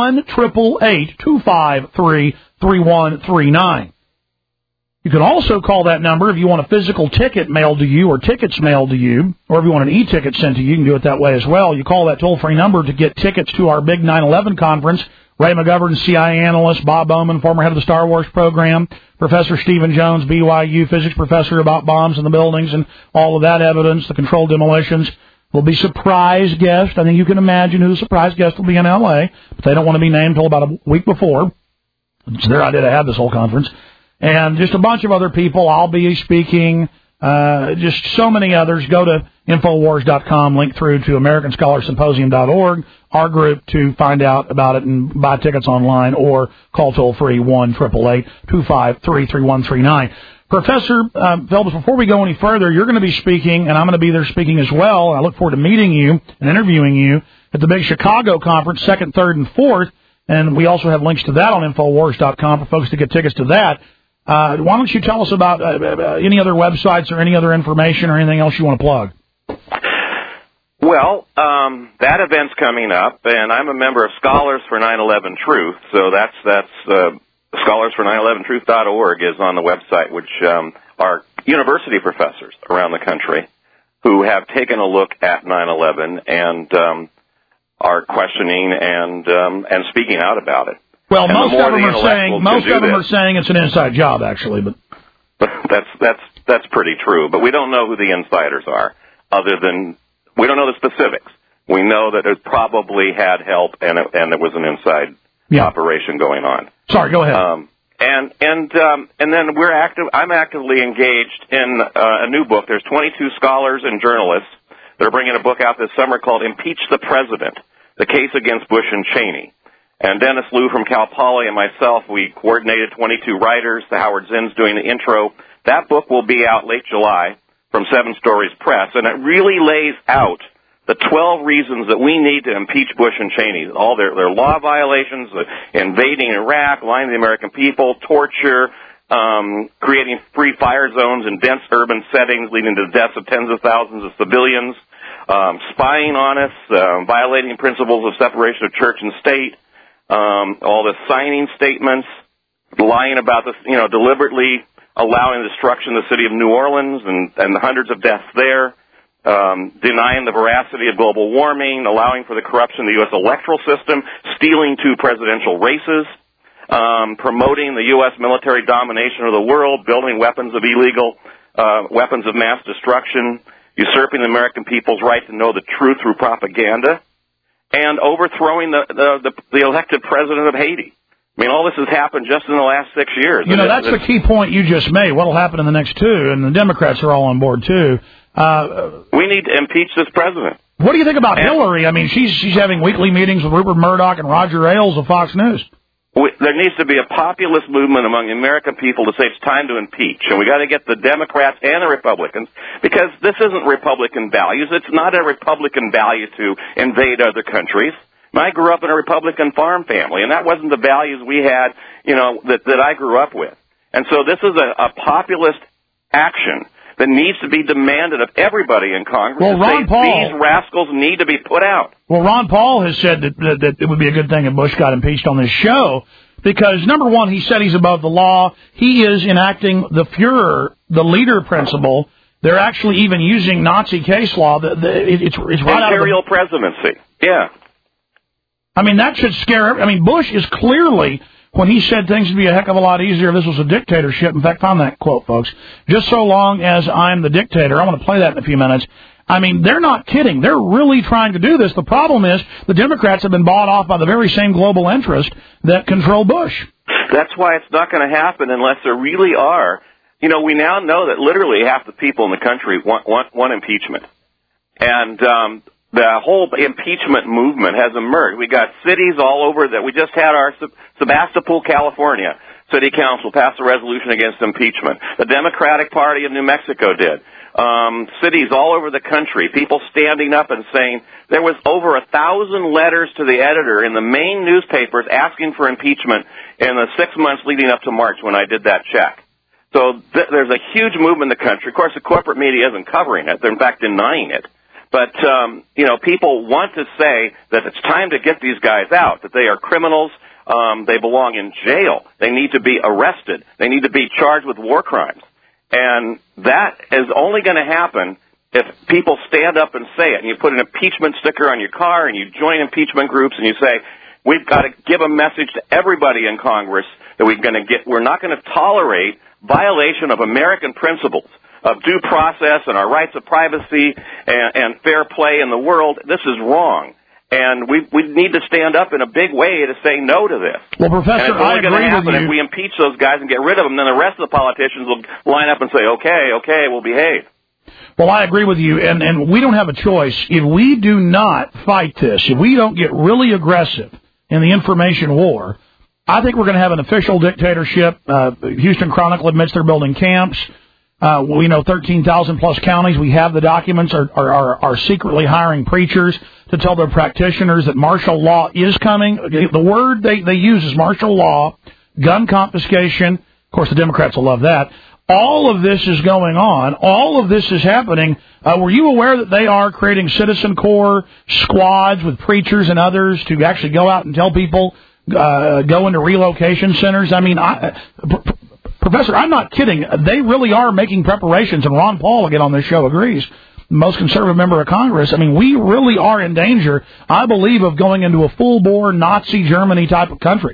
[SPEAKER 2] 1-888-253-3139. You can also call that number if you want a physical ticket mailed to you or tickets mailed to you, or if you want an e-ticket sent to you, you can do it that way as well. You call that toll-free number to get tickets to our big 9/11 conference. Ray McGovern, CIA analyst, Bob Bowman, former head of the Star Wars program, Professor Stephen Jones, BYU physics professor, about bombs in the buildings and all of that evidence, the controlled demolitions. Will be surprise guest. I think you can imagine who the surprise guest will be in L.A., but they don't want to be named until about a week before. It's their idea to have this whole conference. And just a bunch of other people. I'll be speaking, just so many others. Go to Infowars.com, link through to AmericanScholarSymposium.org, our group, to find out about it and buy tickets online, or call toll-free 1-888-253-3139. Professor Phelps, before we go any further, you're going to be speaking, and I'm going to be there speaking as well. I look forward to meeting you and interviewing you at the big Chicago conference, 2nd, 3rd, and 4th. And we also have links to that on Infowars.com for folks to get tickets to that. Why don't you tell us about any other websites or any other information or anything else you want to plug?
[SPEAKER 6] Well, that event's coming up, and I'm a member of Scholars for 9/11 Truth, so that's scholarsfor911truth.org is on the website, which are university professors around the country who have taken a look at 9/11 and are questioning and speaking out about it.
[SPEAKER 2] Well, most of them are saying it's an inside job, actually, but
[SPEAKER 6] that's pretty true. But we don't know who the insiders are, other than we don't know the specifics. We know that it probably had help, and it was an inside operation going on.
[SPEAKER 2] Sorry, go ahead.
[SPEAKER 6] And then I'm actively engaged in a new book. There's 22 scholars and journalists that are bringing a book out this summer called "Impeach the President: The Case Against Bush and Cheney." And Dennis Liu from Cal Poly and myself, we coordinated 22 writers. The Howard Zinn's doing the intro. That book will be out late July from 7 Stories Press, and it really lays out the 12 reasons that we need to impeach Bush and Cheney. All their law violations, invading Iraq, lying to the American people, torture, creating free fire zones in dense urban settings, leading to the deaths of tens of thousands of civilians, spying on us, violating principles of separation of church and state, all the signing statements, lying about this, deliberately allowing the destruction of the city of New Orleans and the hundreds of deaths there, denying the veracity of global warming, allowing for the corruption of the U.S. electoral system, stealing 2 presidential races, promoting the U.S. military domination of the world, building weapons of weapons of mass destruction, usurping the American people's right to know the truth through propaganda, and overthrowing the elected president of Haiti. I mean, all this has happened just in the last 6 years.
[SPEAKER 2] That's the key point you just made. What will happen in the next 2? And the Democrats are all on board, too.
[SPEAKER 6] We need to impeach this president.
[SPEAKER 2] What do you think about Hillary? I mean, she's having weekly meetings with Rupert Murdoch and Roger Ailes of Fox News.
[SPEAKER 6] There needs to be a populist movement among the American people to say it's time to impeach, and we got to get the Democrats and the Republicans, because this isn't Republican values. It's not a Republican value to invade other countries. I grew up in a Republican farm family, and that wasn't the values we had, that I grew up with. And so this is a populist action that needs to be demanded of everybody in Congress.
[SPEAKER 2] Well, Ron Paul,
[SPEAKER 6] these rascals need to be put out.
[SPEAKER 2] Well, Ron Paul has said that it would be a good thing if Bush got impeached on this show. Because, number one, he said he's above the law. He is enacting the Führer, the leader principle. They're actually even using Nazi case law. It's right out of
[SPEAKER 6] Imperial presidency. Yeah.
[SPEAKER 2] I mean, that should scare... I mean, Bush is clearly... When he said things would be a heck of a lot easier if this was a dictatorship. In fact, find that quote, folks. Just so long as I'm the dictator. I want to play that in a few minutes. I mean, they're not kidding. They're really trying to do this. The problem is the Democrats have been bought off by the very same global interest that control Bush.
[SPEAKER 6] That's why it's not going to happen unless there really are. You know, we now know that literally half the people in the country want impeachment. And the whole impeachment movement has emerged. We got cities all over that. We just had our Sebastopol, California City Council pass a resolution against impeachment. The Democratic Party of New Mexico did. Cities all over the country, people standing up and saying there was over 1,000 letters to the editor in the main newspapers asking for impeachment in the 6 months leading up to March when I did that check. So there's a huge movement in the country. Of course, the corporate media isn't covering it. They're, in fact, denying it. But, you know, people want to say that it's time to get these guys out, that they are criminals. They belong in jail. They need to be arrested. They need to be charged with war crimes. And that is only going to happen if people stand up and say it. And you put an impeachment sticker on your car and you join impeachment groups and you say, we've got to give a message to everybody in Congress that we're not going to tolerate violation of American principles of due process and our rights of privacy and fair play in the world. This is wrong. And we need to stand up in a big way to say no to this.
[SPEAKER 2] Well, Professor,
[SPEAKER 6] and it's only going to happen if we impeach those guys and get rid of them. Then the rest of the politicians will line up and say, okay, we'll behave.
[SPEAKER 2] Well, I agree with you, and we don't have a choice. If we do not fight this, if we don't get really aggressive in the information war, I think we're going to have an official dictatorship. Houston Chronicle admits they're building camps. We know 13,000 plus counties. We have the documents are secretly hiring preachers to tell their practitioners that martial law is coming. The word they use is martial law, gun confiscation. Of course, the Democrats will love that. All of this is going on. All of this is happening. Were you aware that they are creating citizen corps squads with preachers and others to actually go out and tell people, go into relocation centers? I mean, Professor, I'm not kidding. They really are making preparations, and Ron Paul, again on this show, agrees. The most conservative member of Congress. I mean, we really are in danger, I believe, of going into a full-bore Nazi Germany type of country.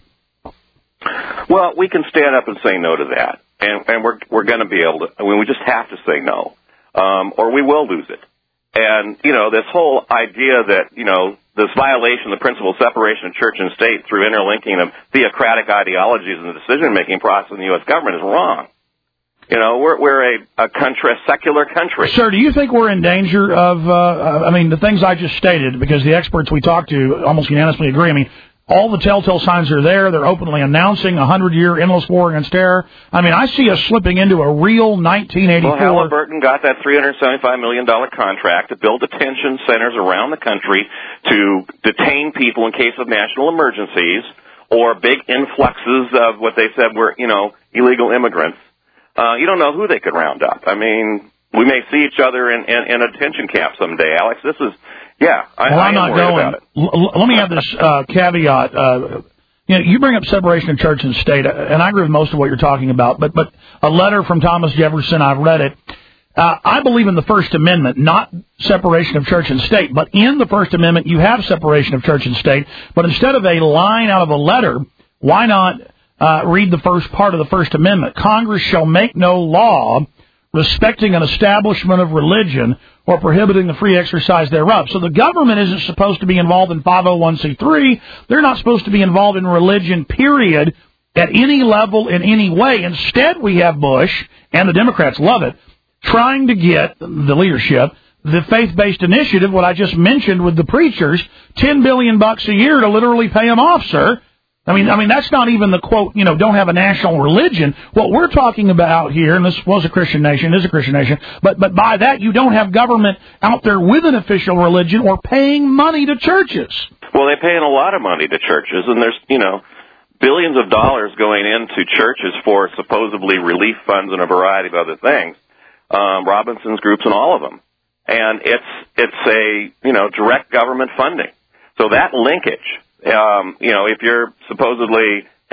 [SPEAKER 6] Well, we can stand up and say no to that, and we're going to be able to. I mean, we just have to say no, or we will lose it. And, you know, this whole idea that, you know, this violation of the principle of separation of church and state through interlinking of theocratic ideologies in the decision-making process in the U.S. government is wrong. You know, we're a country, a secular country.
[SPEAKER 2] Sir, do you think we're in danger of, I mean, the things I just stated, because the experts we talked to almost unanimously agree. I mean, all the telltale signs are there. They're openly announcing a 100-year endless war against terror. I mean, I see us slipping into a real 1984.
[SPEAKER 6] Well, Halliburton got that $375 million contract to build detention centers around the country to detain people in case of national emergencies or big influxes of what they said were, you know, illegal immigrants. You don't know who they could round up. I mean, we may see each other in a detention camp someday, Alex. This is, yeah, I'm not worried about it.
[SPEAKER 2] Let me have this caveat. You know, you bring up separation of church and state, and I agree with most of what you're talking about, but a letter from Thomas Jefferson, I've read it. I believe in the First Amendment, not separation of church and state, but in the First Amendment you have separation of church and state, but instead of a line out of a letter, why not read the first part of the First Amendment? Congress shall make no law respecting an establishment of religion or prohibiting the free exercise thereof. So the government isn't supposed to be involved in 501c3. They're not supposed to be involved in religion, period, at any level, in any way. Instead, we have Bush, and the Democrats love it, trying to get the leadership, the faith-based initiative, what I just mentioned with the preachers, $10 billion a year to literally pay them off, sir. I mean, that's not even the quote, you know, don't have a national religion. What we're talking about here, and this was a Christian nation, is a Christian nation, but by that you don't have government out there with an official religion or paying money to churches.
[SPEAKER 6] Well, they pay a lot of money to churches, and there's, you know, billions of dollars going into churches for supposedly relief funds and a variety of other things, Robinson's groups and all of them. And it's a, you know, direct government funding. So that linkage, you know, if you're supposedly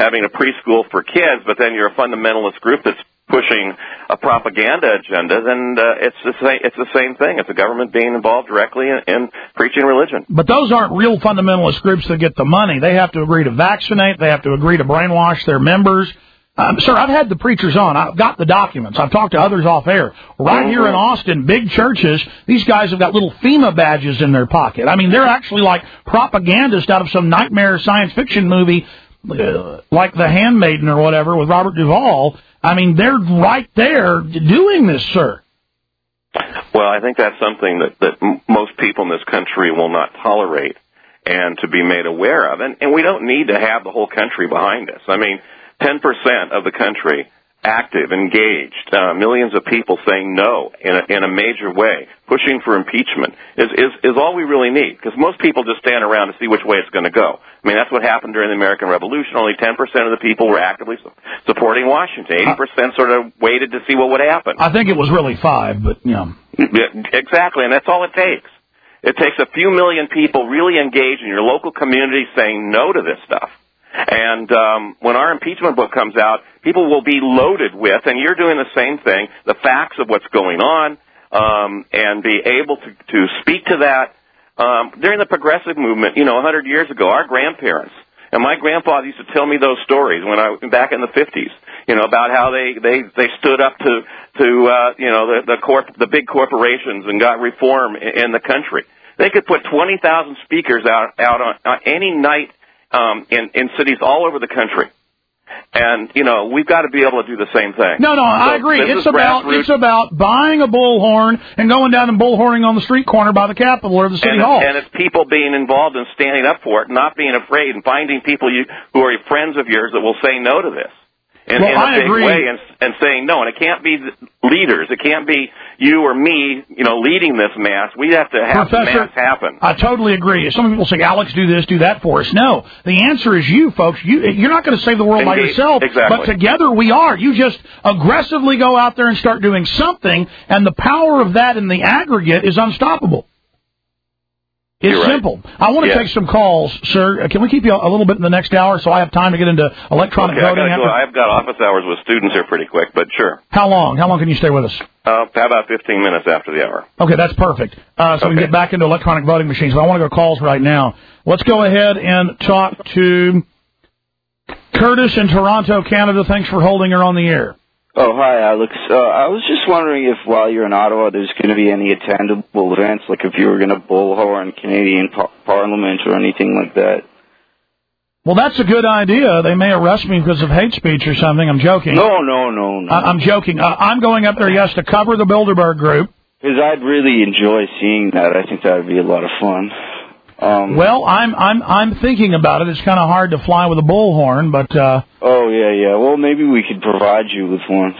[SPEAKER 6] having a preschool for kids, but then you're a fundamentalist group that's pushing a propaganda agenda, then it's the same thing. It's the government being involved directly in preaching religion.
[SPEAKER 2] But those aren't real fundamentalist groups that get the money. They have to agree to vaccinate. They have to agree to brainwash their members. Sir, I've had the preachers on. I've got the documents. I've talked to others off air. Right here in Austin, big churches, these guys have got little FEMA badges in their pocket. I mean, they're actually like propagandists out of some nightmare science fiction movie like The Handmaiden or whatever with Robert Duvall. I mean, they're right there doing this, sir.
[SPEAKER 6] Well, I think that's something that most people in this country will not tolerate and to be made aware of. And we don't need to have the whole country behind us. I mean, 10% of the country active, engaged, millions of people saying no in a major way, pushing for impeachment is all we really need, because most people just stand around to see which way it's going to go. I mean, that's what happened during the American Revolution. Only 10% of the people were actively supporting Washington. 80% sort of waited to see what would happen.
[SPEAKER 2] I think it was really 5, but, you know.
[SPEAKER 6] Exactly, and that's all it takes. It takes a few million people really engaged in your local community saying no to this stuff. And when our impeachment book comes out, people will be loaded with, and you're doing the same thing, the facts of what's going on, and be able to speak to that. During the progressive movement, 100 years ago, our grandparents, and my grandfather used to tell me those stories back in the 50s, about how they stood up to the big corporations and got reform in the country. They could put 20,000 speakers out on any night in cities all over the country. And, we've got to be able to do the same thing.
[SPEAKER 2] No, I agree. It's about buying a bullhorn and going down and bullhorning on the street corner by the Capitol or the City Hall.
[SPEAKER 6] And it's people being involved and standing up for it, not being afraid, and finding people who are friends of yours that will say no to this. In a big way, and saying no. And it can't be leaders. It can't be you or me, leading this mass. We have to have the mass happen.
[SPEAKER 2] I totally agree. Some people say, Alex, do this, do that for us. No. The answer is you, folks. You're not going to save the world by yourself.
[SPEAKER 6] Exactly.
[SPEAKER 2] But together we are. You just aggressively go out there and start doing something, and the power of that in the aggregate is unstoppable. It's simple. I want to take some calls, sir. Can we keep you a little bit in the next hour so I have time to get into electronic voting?
[SPEAKER 6] I've got office hours with students here pretty quick, but sure.
[SPEAKER 2] How long? How long can you stay with us?
[SPEAKER 6] How about 15 minutes after the hour?
[SPEAKER 2] Okay, that's perfect. So we can get back into electronic voting machines. But I want to go calls right now. Let's go ahead and talk to Curtis in Toronto, Canada. Thanks for holding her on the air.
[SPEAKER 14] Oh, hi, Alex. I was just wondering if while you're in Ottawa there's going to be any attendable events, like if you were going to bullhorn Canadian Parliament or anything like that.
[SPEAKER 2] Well, that's a good idea. They may arrest me because of hate speech or something. I'm joking.
[SPEAKER 14] No.
[SPEAKER 2] I'm joking. I'm going up there, yes, to cover the Bilderberg Group.
[SPEAKER 14] Because I'd really enjoy seeing that. I think that would be a lot of fun.
[SPEAKER 2] Well, I'm thinking about it. It's kind of hard to fly with a bullhorn, but.
[SPEAKER 14] Oh yeah. Well, maybe we could provide you with one.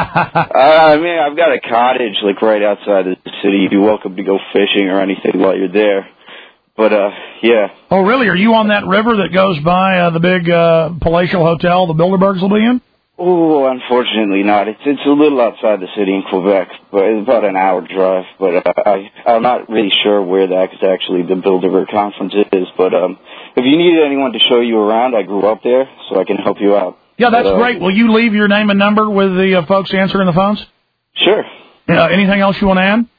[SPEAKER 14] I mean, I've got a cottage like right outside of the city. You'd be welcome to go fishing or anything while you're there. But yeah.
[SPEAKER 2] Oh, really? Are you on that river that goes by the big palatial hotel the Bilderbergs will be in?
[SPEAKER 14] Oh, unfortunately not. It's a little outside the city in Quebec, but it's about an hour drive. But I'm not really sure where actually the Bilderberg conference is. But if you need anyone to show you around, I grew up there, so I can help you out.
[SPEAKER 2] Yeah, that's great. Will you leave your name and number with the folks answering the phones?
[SPEAKER 14] Sure.
[SPEAKER 2] Anything else you want to add?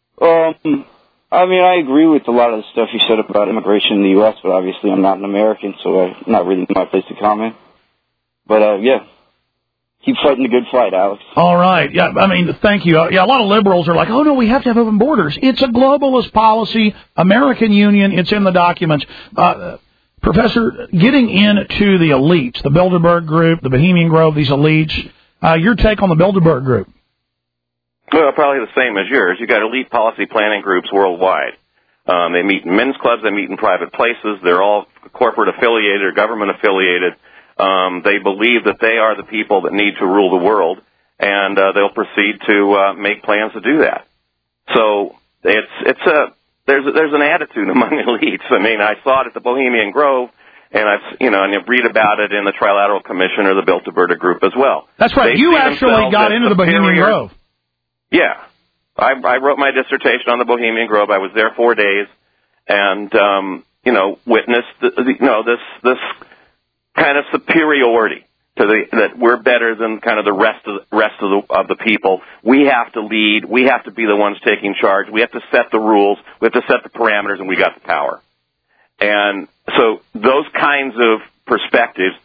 [SPEAKER 14] I mean, I agree with a lot of the stuff you said about immigration in the U.S., but obviously I'm not an American, so it's not really my place to comment. But yeah. Keep fighting the good fight, Alex.
[SPEAKER 2] All right. Yeah, I mean, thank you. Yeah, a lot of liberals are like, oh, no, we have to have open borders. It's a globalist policy, American Union. It's in the documents. Professor, getting into the elites, the Bilderberg Group, the Bohemian Grove, these elites, your take on the Bilderberg Group?
[SPEAKER 6] Well, probably the same as yours. You've got elite policy planning groups worldwide. They meet in men's clubs. They meet in private places. They're all corporate affiliated or government affiliated. They believe that they are the people that need to rule the world, and they'll proceed to make plans to do that. So there's an attitude among elites. I mean, I saw it at the Bohemian Grove, and and you read about it in the Trilateral Commission or the Bilderberg Group as well.
[SPEAKER 2] That's right. You actually got into the Bohemian Grove.
[SPEAKER 6] Yeah, I wrote my dissertation on the Bohemian Grove. I was there 4 days, and witnessed this kind of superiority that we're better than kind of the rest of the people. We have to lead. We have to be the ones taking charge. We have to set the rules. We have to set the parameters, and we got the power. And so those kinds of perspectives,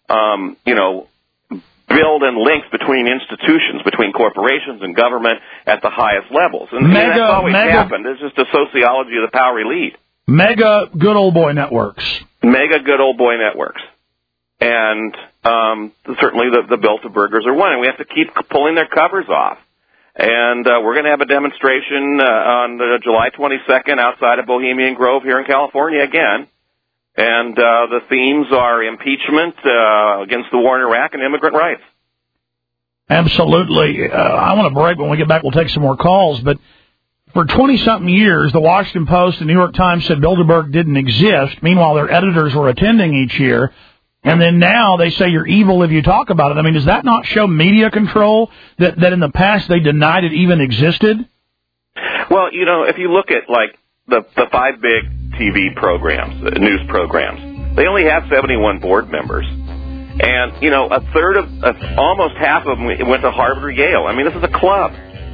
[SPEAKER 6] build in links between institutions, between corporations and government at the highest levels. And that's always happened. It's just a sociology of the power elite.
[SPEAKER 2] Mega good old boy networks.
[SPEAKER 6] Mega good old boy networks. And certainly the Bilderbergers are one, and we have to keep pulling their covers off. And we're going to have a demonstration on July 22nd outside of Bohemian Grove here in California again. And the themes are impeachment against the war in Iraq and immigrant rights.
[SPEAKER 2] Absolutely. I want to break. When we get back, we'll take some more calls. But for 20-something years, the Washington Post and New York Times said Bilderberg didn't exist. Meanwhile, their editors were attending each year. And then now they say you're evil if you talk about it. I mean, does that not show media control that in the past they denied it even existed?
[SPEAKER 6] Well, if you look at, like, the five big TV programs, news programs, they only have 71 board members. And, a third of, almost half of them went to Harvard or Yale. I mean, this is a club.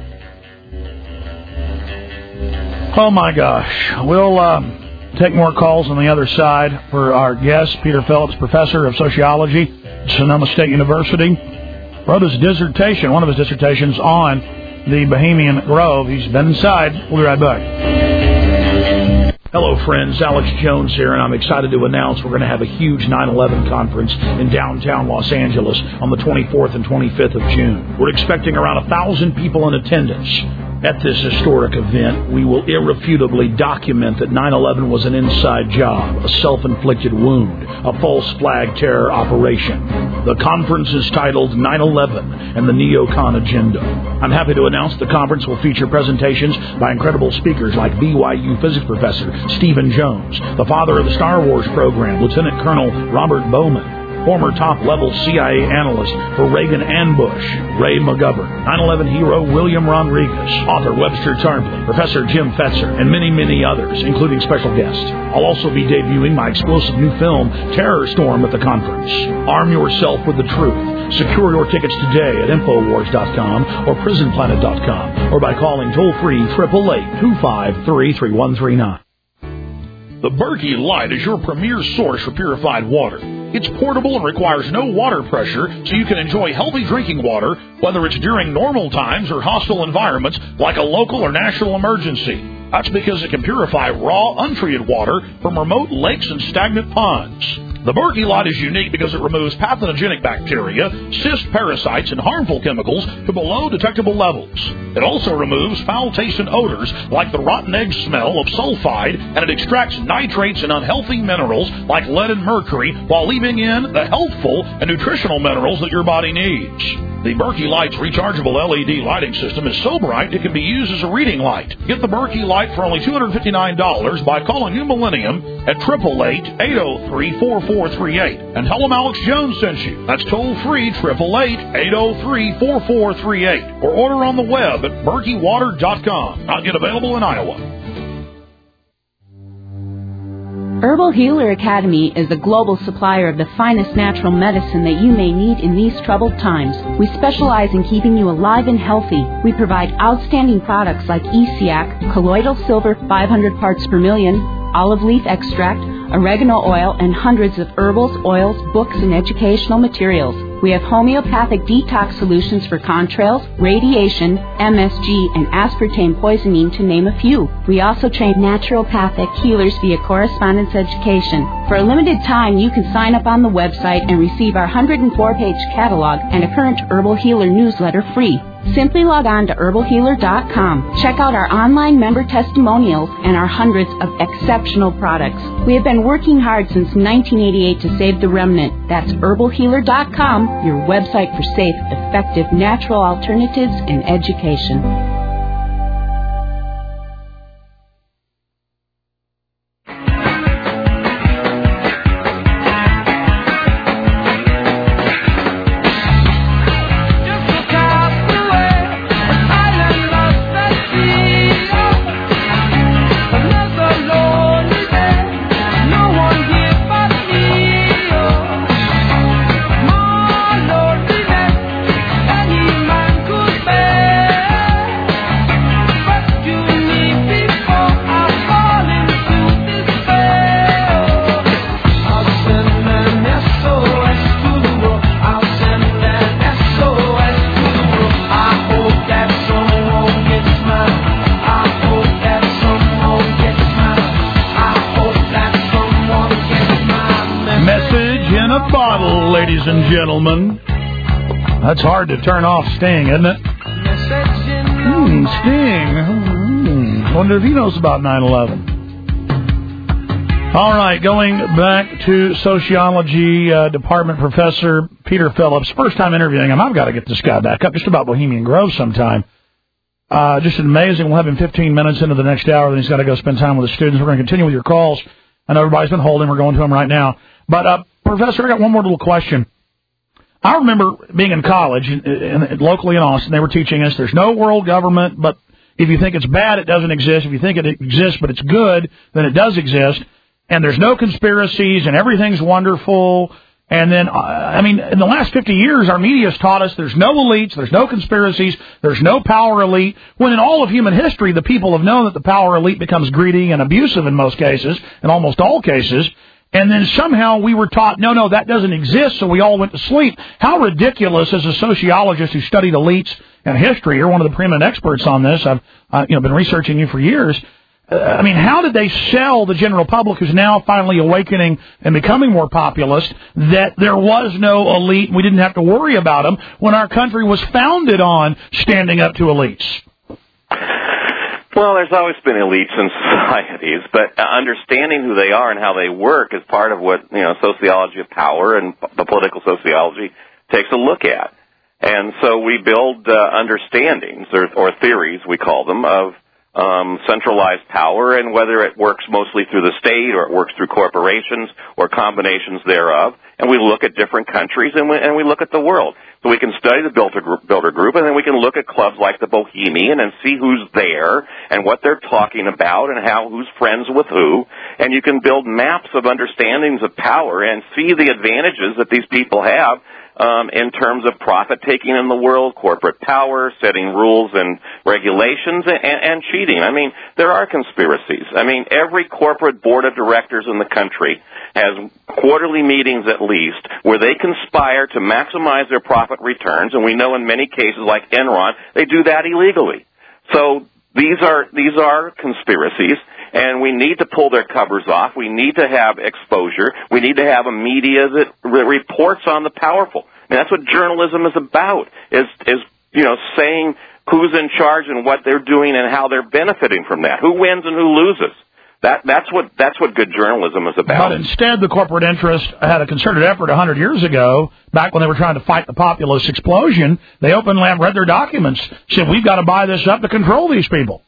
[SPEAKER 2] Oh, my gosh. We'll take more calls on the other side for our guest, Peter Phillips, professor of sociology at Sonoma State University. Wrote his dissertation, one of his dissertations, on the Bohemian Grove. He's been inside. We'll be right back. Hello, friends. Alex Jones here, and I'm excited to announce we're going to have a huge 9/11 conference in downtown Los Angeles on the 24th and 25th of June. We're expecting around 1,000 people in attendance. At this historic event, we will irrefutably document that 9/11 was an inside job, a self-inflicted wound, a false flag terror operation. The conference is titled 9/11 and the Neocon Agenda. I'm happy to announce the conference will feature presentations by incredible speakers like BYU physics professor Stephen Jones, the father of the Star Wars program, Lieutenant Colonel Robert Bowman, former top-level CIA analyst for Reagan and Bush, Ray McGovern, 9/11 hero William Rodriguez, author Webster Tarpley, Professor Jim Fetzer, and many, many others, including special guests. I'll also be debuting my explosive new film, Terror Storm, at the conference. Arm yourself with the truth. Secure your tickets today at Infowars.com or PrisonPlanet.com or by calling toll-free 888-253-3139. The Berkey Light is your premier source for purified water. It's portable and requires no water pressure, so you can enjoy healthy drinking water, whether it's during normal times or hostile environments like a local or national emergency. That's because it can purify raw, untreated water from remote lakes and stagnant ponds. The Berkey Light is unique because it removes pathogenic bacteria, cyst parasites, and harmful chemicals to below detectable levels. It also removes foul taste and odors like the rotten egg smell of sulfide, and it extracts nitrates and unhealthy minerals like lead and mercury while leaving in the healthful and nutritional minerals that your body needs. The Berkey Light's rechargeable LED lighting system is so bright it can be used as a reading light. Get the Berkey Light for only $259 by calling New Millennium at 888-803-4438 and tell them Alex Jones sent you. That's toll-free 888-803-4438 or order on the web at BerkeyWater.com. Not yet available in Iowa.
[SPEAKER 15] Herbal Healer Academy is a global supplier of the finest natural medicine that you may need in these troubled times. We specialize in keeping you alive and healthy. We provide outstanding products like ESIAC, colloidal silver 500 parts per million, olive leaf extract, oregano oil, and hundreds of herbals, oils, books, and educational materials. We have homeopathic detox solutions for contrails, radiation, MSG, and aspartame poisoning, to name a few. We also train naturopathic healers via correspondence education. For a limited time, you can sign up on the website and receive our 104-page catalog and a current Herbal Healer newsletter free. Simply log on to herbalhealer.com. Check out our online member testimonials and our hundreds of exceptional products. We have been working hard since 1988 to save the remnant. That's herbalhealer.com, your website for safe, effective, natural alternatives and education.
[SPEAKER 2] bottle, ladies and gentlemen. That's hard to turn off Sting, isn't it? Sting. Wonder if he knows about 9/11. All right, going back to sociology department professor Peter Phillips. First time interviewing him. I've got to get this guy back up just about Bohemian Grove sometime. Just amazing. We'll have him 15 minutes into the next hour, then he's got to go spend time with the students. We're going to continue with your calls. I know everybody's been holding. We're going to them right now. But, Professor, I got one more little question. I remember being in college, locally in Austin, they were teaching us there's no world government, but if you think it's bad, it doesn't exist. If you think it exists, but it's good, then it does exist. And there's no conspiracies, and everything's wonderful. And then, in the last 50 years, our media has taught us there's no elites, there's no conspiracies, there's no power elite, when in all of human history, the people have known that the power elite becomes greedy and abusive in most cases, in almost all cases. And then somehow we were taught, no, that doesn't exist, so we all went to sleep. How ridiculous, as a sociologist who studied elites and history, you're one of the preeminent experts on this, I've been researching you for years. How did they sell the general public, who's now finally awakening and becoming more populist, that there was no elite and we didn't have to worry about them when our country was founded on standing up to elites?
[SPEAKER 6] Well, there's always been elites in societies, but understanding who they are and how they work is part of what, sociology of power and the political sociology takes a look at. And so we build understandings, or theories, we call them, of centralized power, and whether it works mostly through the state or it works through corporations or combinations thereof. And we look at different countries and we look at the world. So we can study the Bilder Group, and then we can look at clubs like the Bohemian and see who's there and what they're talking about and who's friends with who. And you can build maps of understandings of power and see the advantages that these people have in terms of profit-taking in the world, corporate power, setting rules and regulations, and cheating. There are conspiracies. Every corporate board of directors in the country has quarterly meetings at least where they conspire to maximize their profit returns, and we know in many cases, like Enron, they do that illegally. So these are conspiracies, and we need to pull their covers off. We need to have exposure. We need to have a media that reports on the powerful. That's what journalism is about, is saying who's in charge and what they're doing and how they're benefiting from that, who wins and who loses. That's what good journalism is about.
[SPEAKER 2] But instead, the corporate interest had a concerted effort 100 years ago, back when they were trying to fight the populist explosion. They openly read their documents, said we've got to buy this up to control these people.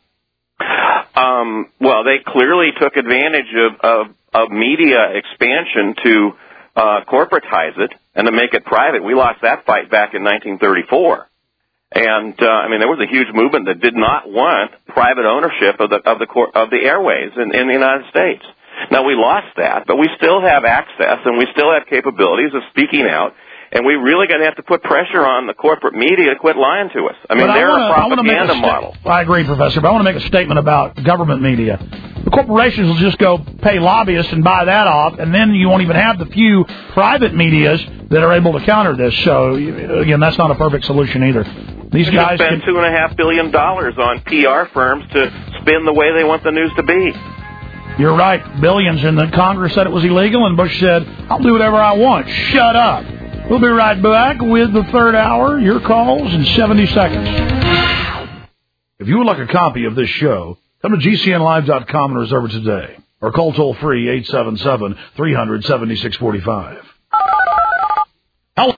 [SPEAKER 6] Well, they clearly took advantage of media expansion to corporatize it and to make it private. We lost that fight back in 1934. And there was a huge movement that did not want private ownership of the airways in the United States. Now, we lost that, but we still have access and we still have capabilities of speaking out. And we really going to have to put pressure on the corporate media to quit lying to us. They're a propaganda model.
[SPEAKER 2] I agree, Professor, but I want to make a statement about government media. The corporations will just go pay lobbyists and buy that off, and then you won't even have the few private medias that are able to counter this. So, again, that's not a perfect solution either. These guys
[SPEAKER 6] spend $2.5 billion on PR firms to spin the way they want the news to be.
[SPEAKER 2] You're right. Billions. And the Congress said it was illegal, and Bush said, I'll do whatever I want. Shut up. We'll be right back with the third hour. Your calls in 70 seconds. If you would like a copy of this show, come to GCNlive.com and reserve it today. Or call toll-free 877-300-7645.